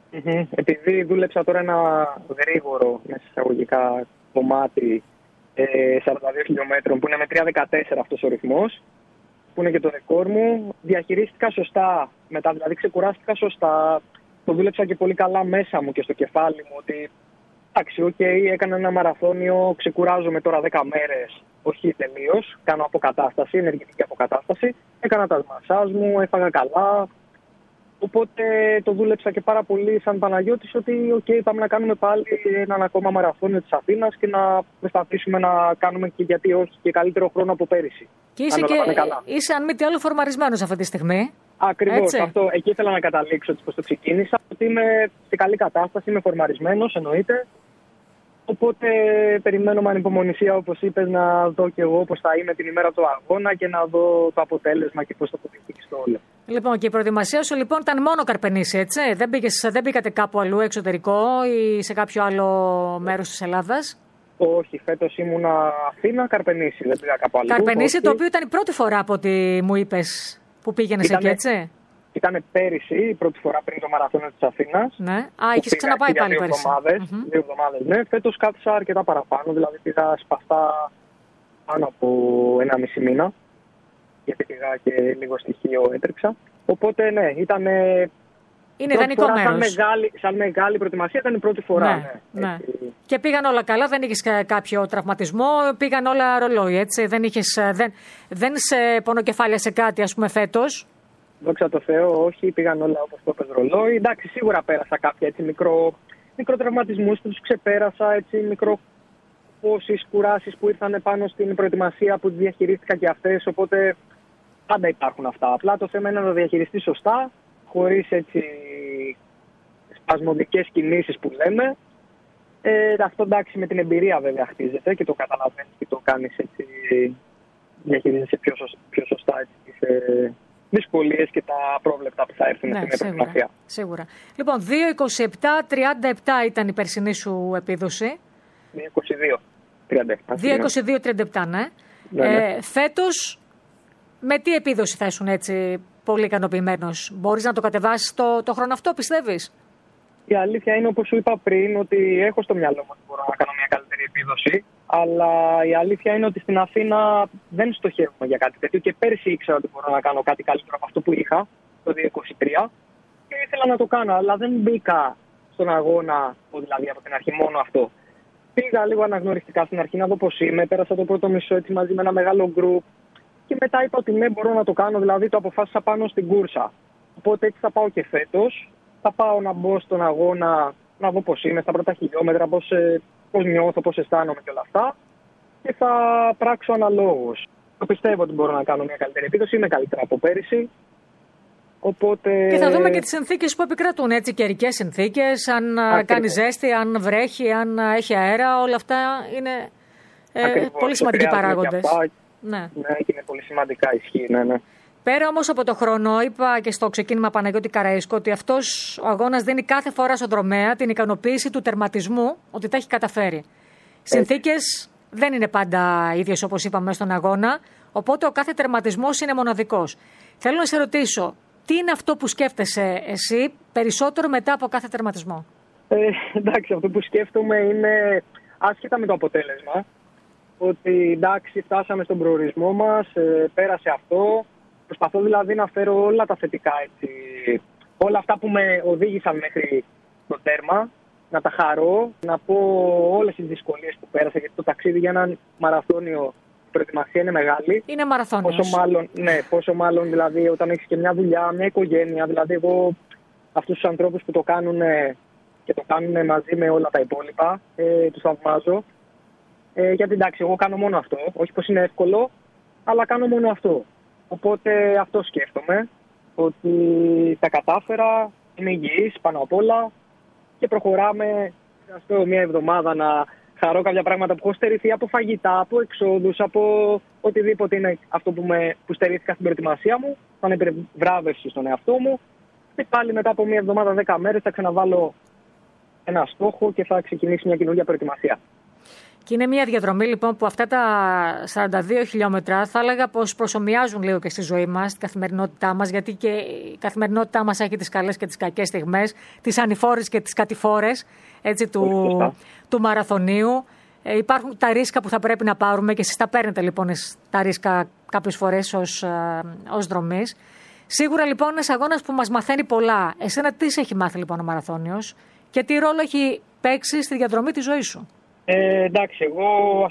Επειδή δούλεψα τώρα ένα γρήγορο, μέσα εισαγωγικά, κομμάτι 42 χιλιόμετρων που είναι με 3.14 αυτός ο ρυθμός, που είναι και το ρεκόρ μου, διαχειρίστηκα σωστά μετά, δηλαδή ξεκουράστηκα σωστά, το δούλεψα και πολύ καλά μέσα μου και στο κεφάλι μου ότι εντάξει, έκανα ένα μαραθώνιο, ξεκουράζομαι τώρα 10 μέρες, όχι τελείως, κάνω αποκατάσταση, ενεργητική αποκατάσταση, έκανα τα μασάζ μου, έφαγα καλά. Οπότε το δούλεψα και πάρα πολύ σαν Παναγιώτης ότι πάμε να κάνουμε πάλι έναν ακόμα μαραθώνιο της Αθήνας και να προσπαθήσουμε να κάνουμε και γιατί όχι και καλύτερο χρόνο από πέρυσι. Και είσαι αν μη τι άλλο φορμαρισμένος αυτή τη στιγμή. Ακριβώς, αυτό εκεί ήθελα να καταλήξω πώς το ξεκίνησα, ότι είμαι σε καλή κατάσταση, είμαι φορμαρισμένος εννοείται. Οπότε περιμένω με ανυπομονησία, όπως είπες, να δω και εγώ πώς θα είμαι την ημέρα του αγώνα και να δω το αποτέλεσμα και πώς θα αποδειχθεί στο όλο. Λοιπόν, και η προετοιμασία σου λοιπόν ήταν μόνο Καρπενήσι, έτσι? Δεν πήγατε κάπου αλλού εξωτερικό ή σε κάποιο άλλο μέρος της Ελλάδας? Όχι, φέτος ήμουνα Αθήνα, Καρπενήσι, δεν πήγα κάπου αλλού. Καρπενήσι, το οποίο ήταν η πρώτη φορά από ό,τι μου είπες που πήγαινες εκεί, έτσι? Ήταν πέρυσι, η πρώτη φορά πριν το μαραθώνιο της Αθήνας. Ναι. Είχες ξαναπάει πάλι πέρυσι. 2 εβδομάδες, ναι. Φέτος κάθισα αρκετά παραπάνω, δηλαδή πήγα σπαστά πάνω από 1,5 μήνα. Γιατί πήγα και λίγο στοιχείο έτρεξα. Οπότε, ναι, ήταν. Είναι ιδανικό μέρος. Σαν μεγάλη προετοιμασία ήταν η πρώτη φορά. Ναι. Και πήγαν όλα καλά, δεν είχες κάποιο τραυματισμό, πήγαν όλα ρολόι, έτσι. Δεν σε πονοκεφάλια σε κάτι, ας πούμε, φέτος. Δόξα τω Θεώ, όχι, πήγαν όλα όπως το έπαιζε ρολόι. Εντάξει, σίγουρα πέρασα κάποια έτσι, μικρό τραυματισμούς που τους ξεπέρασα, έτσι, πόσες κουράσεις που ήρθαν πάνω στην προετοιμασία που διαχειρίστηκα και αυτές. Οπότε πάντα υπάρχουν αυτά. Απλά το θέμα είναι να τα διαχειριστείς σωστά, χωρίς έτσι σπασμωδικές κινήσεις που λέμε. Αυτό εντάξει με την εμπειρία βέβαια χτίζεται και το καταλαβαίνεις και το κάνεις έτσι, διαχειρίζεσαι πιο σωστά έτσι, τις δυσκολίες και τα πρόβλεπτα που θα έρθουν στην προετοιμασία. Σίγουρα. Λοιπόν, 2,27-37 ήταν η περσινή σου επίδοση. 2,22-37. 2,22-37, ναι. Φέτος, με τι επίδοση θα ήσουν έτσι πολύ ικανοποιημένος? Μπορείς να το κατεβάσεις το χρόνο αυτό, πιστεύεις? Η αλήθεια είναι, όπως σου είπα πριν, ότι έχω στο μυαλό μου ότι μπορώ να κάνω μια καλύτερη επίδοση. Αλλά η αλήθεια είναι ότι στην Αθήνα δεν στοχεύουμε για κάτι τέτοιο. Και πέρσι ήξερα ότι μπορώ να κάνω κάτι καλύτερο από αυτό που είχα το 2023. Και ήθελα να το κάνω, αλλά δεν μπήκα στον αγώνα, δηλαδή από την αρχή μόνο αυτό. Πήγα λίγο αναγνωριστικά στην αρχή να δω πώς είμαι. Πέρασα το πρώτο μισό έτσι μαζί με ένα μεγάλο γκρουπ. Και μετά είπα ότι ναι, μπορώ να το κάνω, δηλαδή το αποφάσισα πάνω στην κούρσα. Οπότε έτσι θα πάω και φέτος. Θα πάω να μπω στον αγώνα, να δω πώς είμαι στα πρώτα χιλιόμετρα, πώς νιώθω, πώς αισθάνομαι και όλα αυτά. Και θα πράξω αναλόγως. Το πιστεύω ότι μπορώ να κάνω μια καλύτερη επίδοση, είμαι καλύτερα από πέρυσι. Οπότε... Και θα δούμε και τις συνθήκες που επικρατούν, έτσι, καιρικές συνθήκες, αν κάνει ζέστη, αν βρέχει, αν έχει αέρα, όλα αυτά είναι πολύ σημαντικοί παράγοντες. Ναι, και είναι πολύ σημαντικά, ισχύει, ναι. Πέρα όμως από το χρόνο, είπα και στο ξεκίνημα Παναγιώτη Καραΐσκο ότι αυτός ο αγώνας δίνει κάθε φορά στον δρομέα την ικανοποίηση του τερματισμού ότι τα έχει καταφέρει. Συνθήκες δεν είναι πάντα ίδιες όπως είπαμε στον αγώνα, οπότε ο κάθε τερματισμός είναι μοναδικός. Θέλω να σε ρωτήσω, τι είναι αυτό που σκέφτεσαι εσύ περισσότερο μετά από κάθε τερματισμό? Εντάξει, αυτό που σκέφτομαι είναι άσχετα με το αποτέλεσμα. Ότι εντάξει, φτάσαμε στον προορισμό μας, πέρασε αυτό. Προσπαθώ δηλαδή να φέρω όλα τα θετικά, έτσι, όλα αυτά που με οδήγησαν μέχρι το τέρμα, να τα χαρώ, να πω όλες τις δυσκολίες που πέρασα, γιατί το ταξίδι για έναν μαραθώνιο προετοιμασία είναι μεγάλη. Είναι μαραθώνιος. Πόσο μάλλον δηλαδή όταν έχεις και μια δουλειά, μια οικογένεια, δηλαδή εγώ αυτούς τους ανθρώπους που το κάνουν και το κάνουν μαζί με όλα τα υπόλοιπα, τους θαυμάζω. Γιατί εντάξει, εγώ κάνω μόνο αυτό, όχι πως είναι εύκολο, αλλά κάνω μόνο αυτό. Οπότε αυτό σκέφτομαι, ότι τα κατάφερα, είμαι υγιής πάνω απ' όλα και προχωράμε μια εβδομάδα να χαρώ κάποια πράγματα που έχω στερηθεί από φαγητά, από εξόδους, από οτιδήποτε είναι αυτό που στερήθηκα στην προετοιμασία μου, σαν επιβράβευση στον εαυτό μου και πάλι μετά από μια εβδομάδα 10 μέρες θα ξαναβάλω ένα στόχο και θα ξεκινήσει μια καινούργια προετοιμασία. Και είναι μια διαδρομή λοιπόν που αυτά τα 42 χιλιόμετρα θα έλεγα πως προσομοιάζουν λίγο και στη ζωή μας, στην καθημερινότητά μας, γιατί και η καθημερινότητά μας έχει τις καλές και τις κακές στιγμές, τις ανηφόρες και τις κατηφόρες έτσι, του μαραθωνίου. Υπάρχουν τα ρίσκα που θα πρέπει να πάρουμε και εσείς τα παίρνετε λοιπόν τα ρίσκα κάποιες φορές ως δρομής. Σίγουρα λοιπόν είναι ένας αγώνας που μας μαθαίνει πολλά. Εσένα τι σε έχει μάθει λοιπόν ο μαραθώνιος και τι ρόλο έχει παίξει στη διαδρομή της ζωής σου? Εντάξει, εγώ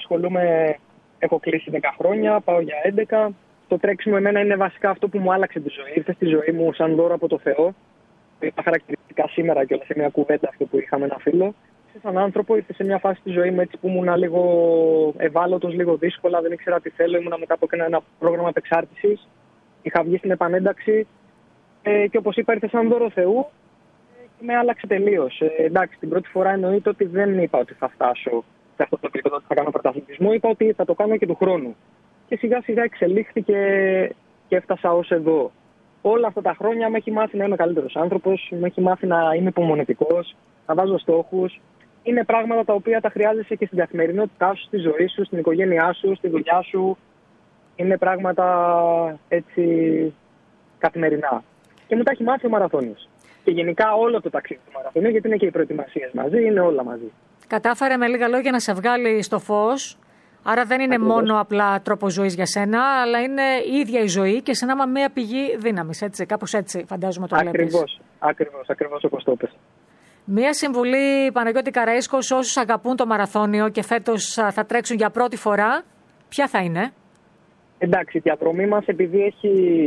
έχω κλείσει 10 χρόνια, πάω για 11. Το τρέξιμο εμένα είναι βασικά αυτό που μου άλλαξε τη ζωή. Ήρθε στη ζωή μου σαν δώρο από το Θεό. Το είπα χαρακτηριστικά σήμερα και όλα σε μια κουβέντα αυτό που είχαμε ένα φίλο. Σαν άνθρωπο ήρθε σε μια φάση στη ζωή μου έτσι που ήμουν λίγο ευάλωτος, λίγο δύσκολα, δεν ήξερα τι θέλω. Ήμουνα μετά από ένα πρόγραμμα απεξάρτησης. Είχα βγει στην επανένταξη και όπως είπα ήρθε σαν δώρο Θεού. Με άλλαξε τελείως. Εντάξει, την πρώτη φορά εννοείται ότι δεν είπα ότι θα φτάσω σε αυτό το επίπεδο, ότι θα κάνω πρωταθλητισμό. Είπα ότι θα το κάνω και του χρόνου. Και σιγά σιγά εξελίχθηκε και έφτασα ως εδώ. Όλα αυτά τα χρόνια με έχει μάθει να είμαι καλύτερος άνθρωπος, με έχει μάθει να είμαι υπομονετικός, να βάζω στόχους. Είναι πράγματα τα οποία τα χρειάζεσαι και στην καθημερινότητά σου, στη ζωή σου, στην οικογένειά σου, στη δουλειά σου. Είναι πράγματα έτσι καθημερινά. Και μου τα έχει μάθει ο μαραθώνιος. Και γενικά όλο το ταξίδι του μαραθωνίου, γιατί είναι και οι προετοιμασίες μαζί, είναι όλα μαζί. Κατάφερε με λίγα λόγια να σε βγάλει στο φως, άρα δεν είναι μόνο απλά τρόπος ζωής για σένα, αλλά είναι η ίδια η ζωή και σε μια πηγή δύναμης, έτσι, κάπως έτσι φαντάζομαι το βλέπεις. Ακριβώς όπως το πες. Μία συμβουλή, Παναγιώτη Καραΐσκο, σε όσους αγαπούν το μαραθώνιο και φέτος θα τρέξουν για πρώτη φορά, ποια θα είναι? Εντάξει, η διαδρομή μας επειδή έχει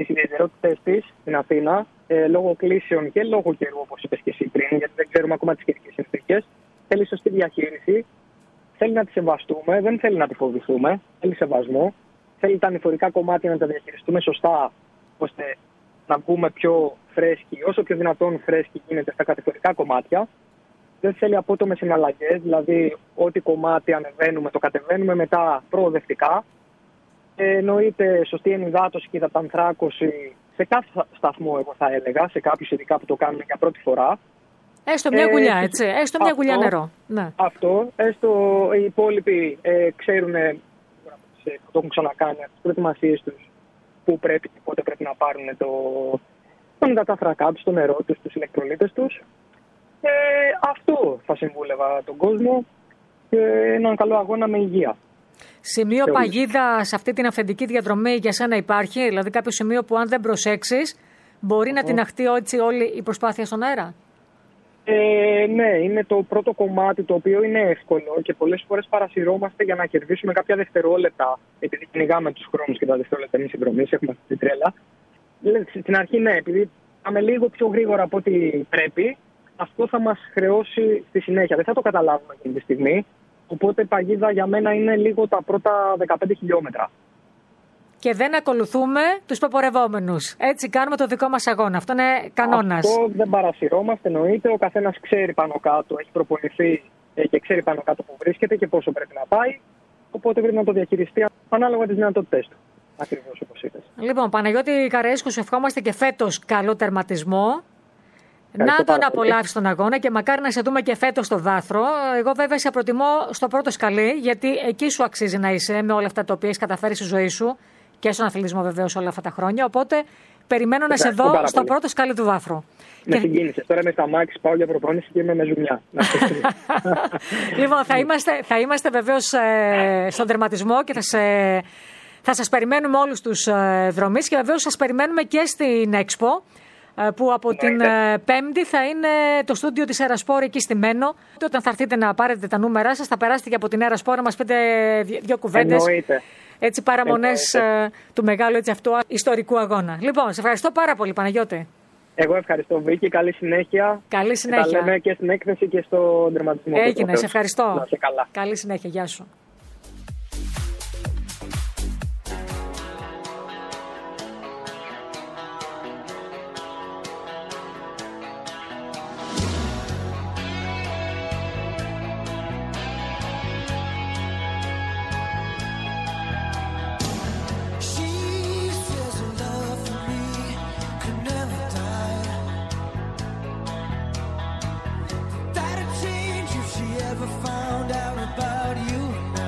τις ιδιαιτερότητες της στην Αθήνα, λόγω κλήσεων και λόγω καιρού, όπως είπες και εσύ πριν, γιατί δεν ξέρουμε ακόμα τις καιρικές συνθήκες. Θέλει σωστή διαχείριση, θέλει να τη σεβαστούμε, δεν θέλει να τη φοβηθούμε, θέλει σεβασμό. Θέλει τα ανηφορικά κομμάτια να τα διαχειριστούμε σωστά, ώστε να βγούμε πιο φρέσκοι, όσο πιο δυνατόν φρέσκοι γίνεται στα κατηφορικά κομμάτια. Δεν θέλει απότομες συναλλαγές, δηλαδή ό,τι κομμάτι ανεβαίνουμε το κατεβαίνουμε μετά προοδευτικά. Εννοείται σωστή ενυδάτωση και υδατανθράκωση σε κάθε σταθμό, εγώ θα έλεγα, σε κάποιους ειδικά που το κάνουμε για πρώτη φορά. Έστω μια γουλιά, έτσι. Έστω μια γουλιά νερό. Ναι. Αυτό. Έστω οι υπόλοιποι ξέρουν, το έχουν ξανακάνει, τις προετοιμασίες τους, που πρέπει και πότε πρέπει να πάρουν τον υδατανθρακά τους, το νερό τους, τους ηλεκτρολίτες τους. Αυτό θα συμβούλευα τον κόσμο. Έναν καλό αγώνα με υγεία. Σημείο παγίδα σε αυτή την αυθεντική διαδρομή για σένα υπάρχει, δηλαδή κάποιο σημείο που αν δεν προσέξεις μπορεί να τιναχτεί έτσι όλη η προσπάθεια στον αέρα? Ναι, είναι το πρώτο κομμάτι το οποίο είναι εύκολο και πολλές φορές παρασυρώμαστε για να κερδίσουμε κάποια δευτερόλεπτα, επειδή κυνηγάμε τους χρόνους και τα δευτερόλεπτα εμείς συνδρομής, έχουμε αυτή την τρέλα. Στην αρχή ναι, επειδή πάμε λίγο πιο γρήγορα από ό,τι πρέπει, αυτό θα μας χρεώσει στη συνέχεια. Δεν θα το καταλάβουμε εκείνη τη στιγμή. Οπότε παγίδα για μένα είναι λίγο τα πρώτα 15 χιλιόμετρα. Και δεν ακολουθούμε τους πεπορευόμενους. Έτσι κάνουμε το δικό μας αγώνα. Αυτό είναι κανόνας. Αυτό δεν παρασυρώμαστε, εννοείται. Ο καθένας ξέρει πάνω κάτω, έχει προπονηθεί και ξέρει πάνω κάτω που βρίσκεται και πόσο πρέπει να πάει. Οπότε πρέπει να το διαχειριστεί ανάλογα τις δυνατότητές του. Ακριβώς όπως είπες. Λοιπόν, Παναγιώτη Καραΐσκου, σου ευχόμαστε και φέτος καλό τερματισμό. Να τον απολαύσει τον αγώνα και μακάρι να σε δούμε και φέτος στο βάθρο. Εγώ βέβαια σε προτιμώ στο πρώτο σκαλί, γιατί εκεί σου αξίζει να είσαι με όλα αυτά τα οποία έχεις καταφέρει στη ζωή σου και στον αθλητισμό βεβαίως όλα αυτά τα χρόνια. Οπότε περιμένω να σε δω στο πρώτο σκαλί του βάθρου. Με συγκίνησες. Τώρα είμαι στα μάξι, πάω για προπόνηση και είμαι με ζουμιά. Λοιπόν, θα είμαστε βεβαίως στον τερματισμό και θα σας περιμένουμε όλους τους δρομείς και βεβαίως σας περιμένουμε και στην Expo, που από την Πέμπτη θα είναι το στούντιο της Αερασπόρ εκεί στη Μένο. Όταν θα έρθετε να πάρετε τα νούμερά σας, θα περάσετε και από την Αερασπόρ να μας πείτε δύο κουβέντες. Έτσι, παραμονές του μεγάλου έτσι, αυτού ιστορικού αγώνα. Λοιπόν, σε ευχαριστώ πάρα πολύ, Παναγιώτη. Εγώ ευχαριστώ, Βίκη. Καλή συνέχεια. Καλή συνέχεια. Τα λέμε και στην έκθεση και στον τερματισμό. Έγινε, σε ευχαριστώ. Να είσαι καλά. Καλή συνέχεια, γεια σου. Found out about you.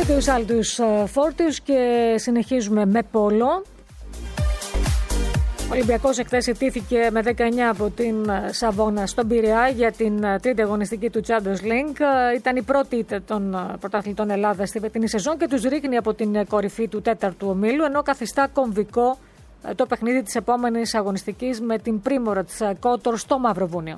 Και τους άλλους φόρτιους και συνεχίζουμε με πόλο. Ο Ολυμπιακός εχθές ιτήθηκε με 19 από την Σαββόνα στον Πειραιά για την τρίτη αγωνιστική του Champions League. Ήταν η πρώτη ήττα των πρωταθλητών Ελλάδας στη φετινή σεζόν και τους ρίχνει από την κορυφή του τέταρτου ομίλου, ενώ καθιστά κομβικό το παιχνίδι της επόμενης αγωνιστικής με την Primorac Kotor στο Μαυροβούνιο.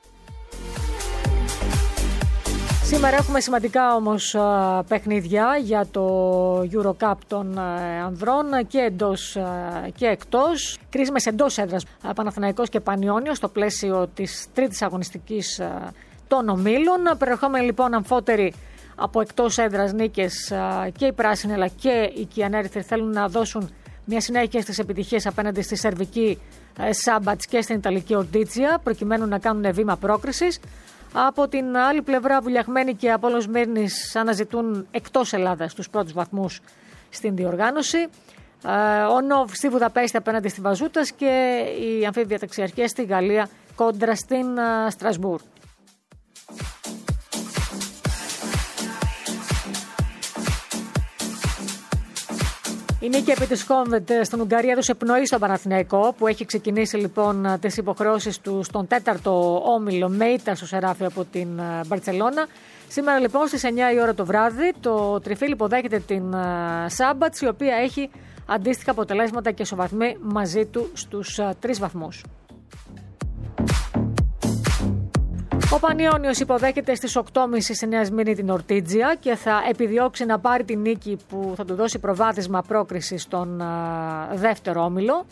Σήμερα έχουμε σημαντικά όμως παιχνίδια για το Eurocup των ανδρών και εντός και εκτός. Κρίσιμες εντός έδρας Παναθηναϊκός και Πανιόνιος στο πλαίσιο της τρίτης αγωνιστικής των ομίλων. Περιεχόμενοι λοιπόν αμφότεροι από εκτός έδρας νίκες και οι πράσινοι αλλά και οι κιανέριθροι θέλουν να δώσουν μια συνέχεια στις επιτυχίες απέναντι στη σερβική Σάμπατς και στην ιταλική Ορντίτσια προκειμένου να κάνουν βήμα πρόκρισης. Από την άλλη πλευρά, Βουλιαγμένοι και Απόλλωνας Μύρνης αναζητούν εκτός Ελλάδας τους πρώτους βαθμούς στην διοργάνωση. Ο Νοβ στη Βουδαπέστη απέναντι στη Βαζούτας και οι αμφίβια ταξιαρχίες στη Γαλλία κόντρα στην Στρασβούρ. Η νίκη επί της Κόμβετ στην Ουγγαρία έδωσε πνοή στον Παναθηναϊκό που έχει ξεκινήσει λοιπόν τις υποχρεώσεις του στον τέταρτο όμιλο με ήττα στο Σεράφι από την Μπαρτσελώνα. Σήμερα λοιπόν στις 9 η ώρα το βράδυ το τριφύλι υποδέχεται την Σάμπατς η οποία έχει αντίστοιχα αποτελέσματα και ισοβαθμοί μαζί του στους 3 βαθμούς. Ο Πανιόνιος υποδέχεται στις 8.30 στη Νέα Σμύρνη την Ορτίτζια και θα επιδιώξει να πάρει την νίκη που θα του δώσει προβάδισμα πρόκριση στον δεύτερο όμιλο.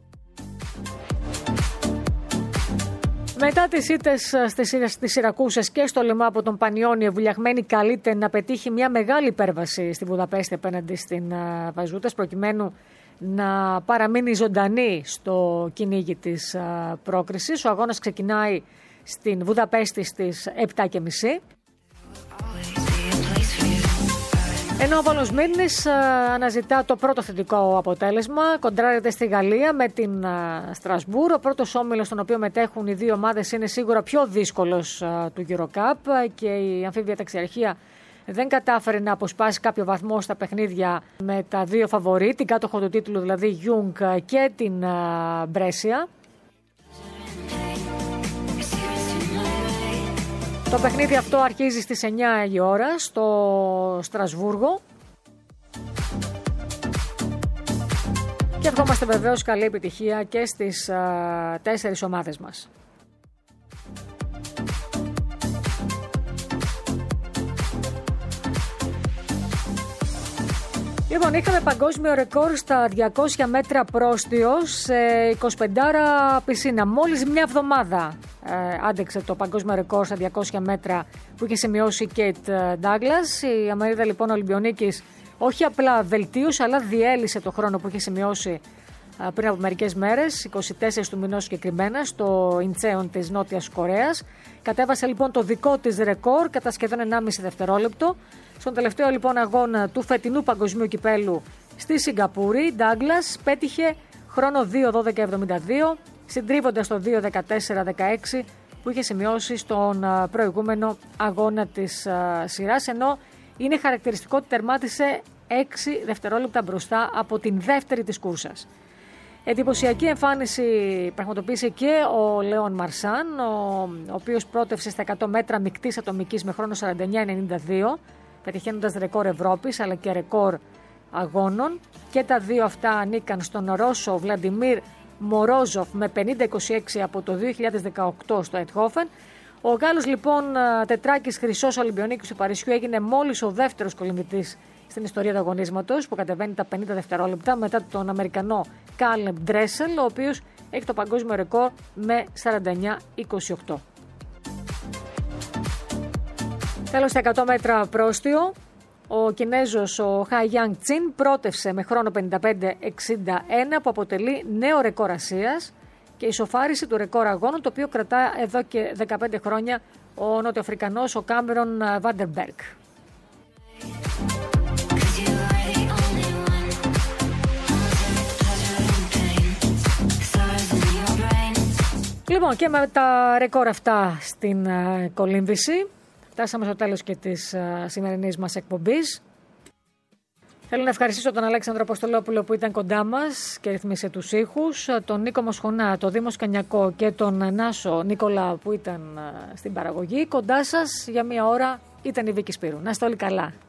Μετά τις ήττες στις Σιρακούσες και στο Λεμά από τον Πανιόνιο, Βουλιαγμένη καλείται να πετύχει μια μεγάλη υπέρβαση στη Βουδαπέστη απέναντι στην Βαζούτας προκειμένου να παραμείνει ζωντανή στο κυνήγι της πρόκρισης. Ο αγώνας ξεκινάει στην Βουδαπέστη στις 7.30. Ενώ ο Απόλλωνας Μύρνης αναζητά το πρώτο θετικό αποτέλεσμα, κοντράρεται στη Γαλλία με την Στρασβούρ. Ο πρώτος όμιλος στον οποίο μετέχουν οι δύο ομάδες είναι σίγουρα πιο δύσκολος του Eurocup και η αμφίβια ταξιαρχία δεν κατάφερε να αποσπάσει κάποιο βαθμό στα παιχνίδια με τα δύο φαβορί, την κάτοχο του τίτλου δηλαδή Young και την Μπρέσια. Το παιχνίδι αυτό αρχίζει στις 9 η ώρα στο Στρασβούργο και ευχόμαστε βεβαίως καλή επιτυχία και στις 4 ομάδες μας. Λοιπόν, είχαμε παγκόσμιο ρεκόρ στα 200 μέτρα πρόστιο σε 25 πισίνα. Μόλις μια εβδομάδα άντεξε το παγκόσμιο ρεκόρ στα 200 μέτρα που είχε σημειώσει η Κέιτ Ντάγκλας. Η Αμερίδα λοιπόν Ολυμπιονίκης όχι απλά βελτίωσε αλλά διέλυσε το χρόνο που είχε σημειώσει πριν από μερικές μέρες, 24 του μηνός συγκεκριμένα, στο Ιντσέον της Νότιας Κορέας. Κατέβασε λοιπόν το δικό της ρεκόρ κατά σχεδόν 1,5 δευτερόλεπτο. Στον τελευταίο λοιπόν αγώνα του φετινού παγκοσμίου κυπέλου στη Σιγκαπούρη, Ντάγκλας πέτυχε χρόνο 2.12.72, συντρίβοντας το 2.14.16 που είχε σημειώσει στον προηγούμενο αγώνα της σειράς, ενώ είναι χαρακτηριστικό ότι τερμάτισε 6 δευτερόλεπτα μπροστά από την δεύτερη της κούρσας. Εντυπωσιακή εμφάνιση πραγματοποίησε και ο Λέον Μαρσάν, ο οποίος πρότευσε στα 100 μέτρα μεικτής ατομικής με χρόνο 49.92, πετυχαίνοντας ρεκόρ Ευρώπης αλλά και ρεκόρ αγώνων. Και τα δύο αυτά ανήκαν στον Ρώσο Βλαντιμίρ Μορόζοφ με 50-26 από το 2018 στο Ετχόφεν. Ο Γάλλος λοιπόν τετράκης χρυσός Ολυμπιονίκης του Παρισιού έγινε μόλις ο δεύτερος κολυμβητής στην ιστορία του αγωνίσματος που κατεβαίνει τα 50 δευτερόλεπτα μετά τον Αμερικανό Κάλεμ Ντρέσελ, ο οποίος έχει το παγκόσμιο ρεκόρ με 49-28. Τέλος, στα 100 μέτρα πρόστιο, ο Κινέζος ο Χαϊάνγκ Τσιν πρότευσε με χρόνο 55-61 που αποτελεί νέο ρεκόρ Ασίας και ισοφάριση του ρεκόρ αγώνων, το οποίο κρατά εδώ και 15 χρόνια ο Νοτιοαφρικανός ο Κάμερον Βάντερμπεργκ. Λοιπόν, και με τα ρεκόρ αυτά στην κολύμβηση φτάσαμε στο τέλος και της σημερινής μας εκπομπής. Θέλω να ευχαριστήσω τον Αλέξανδρο Αποστολόπουλο που ήταν κοντά μας και ρυθμίσε τους ήχους, τον Νίκο Μοσχονά, τον Δήμο Σκανιακό και τον Νάσο Νίκολα που ήταν στην παραγωγή. Κοντά σας για μία ώρα ήταν η Βίκη Σπύρου. Να είστε όλοι καλά.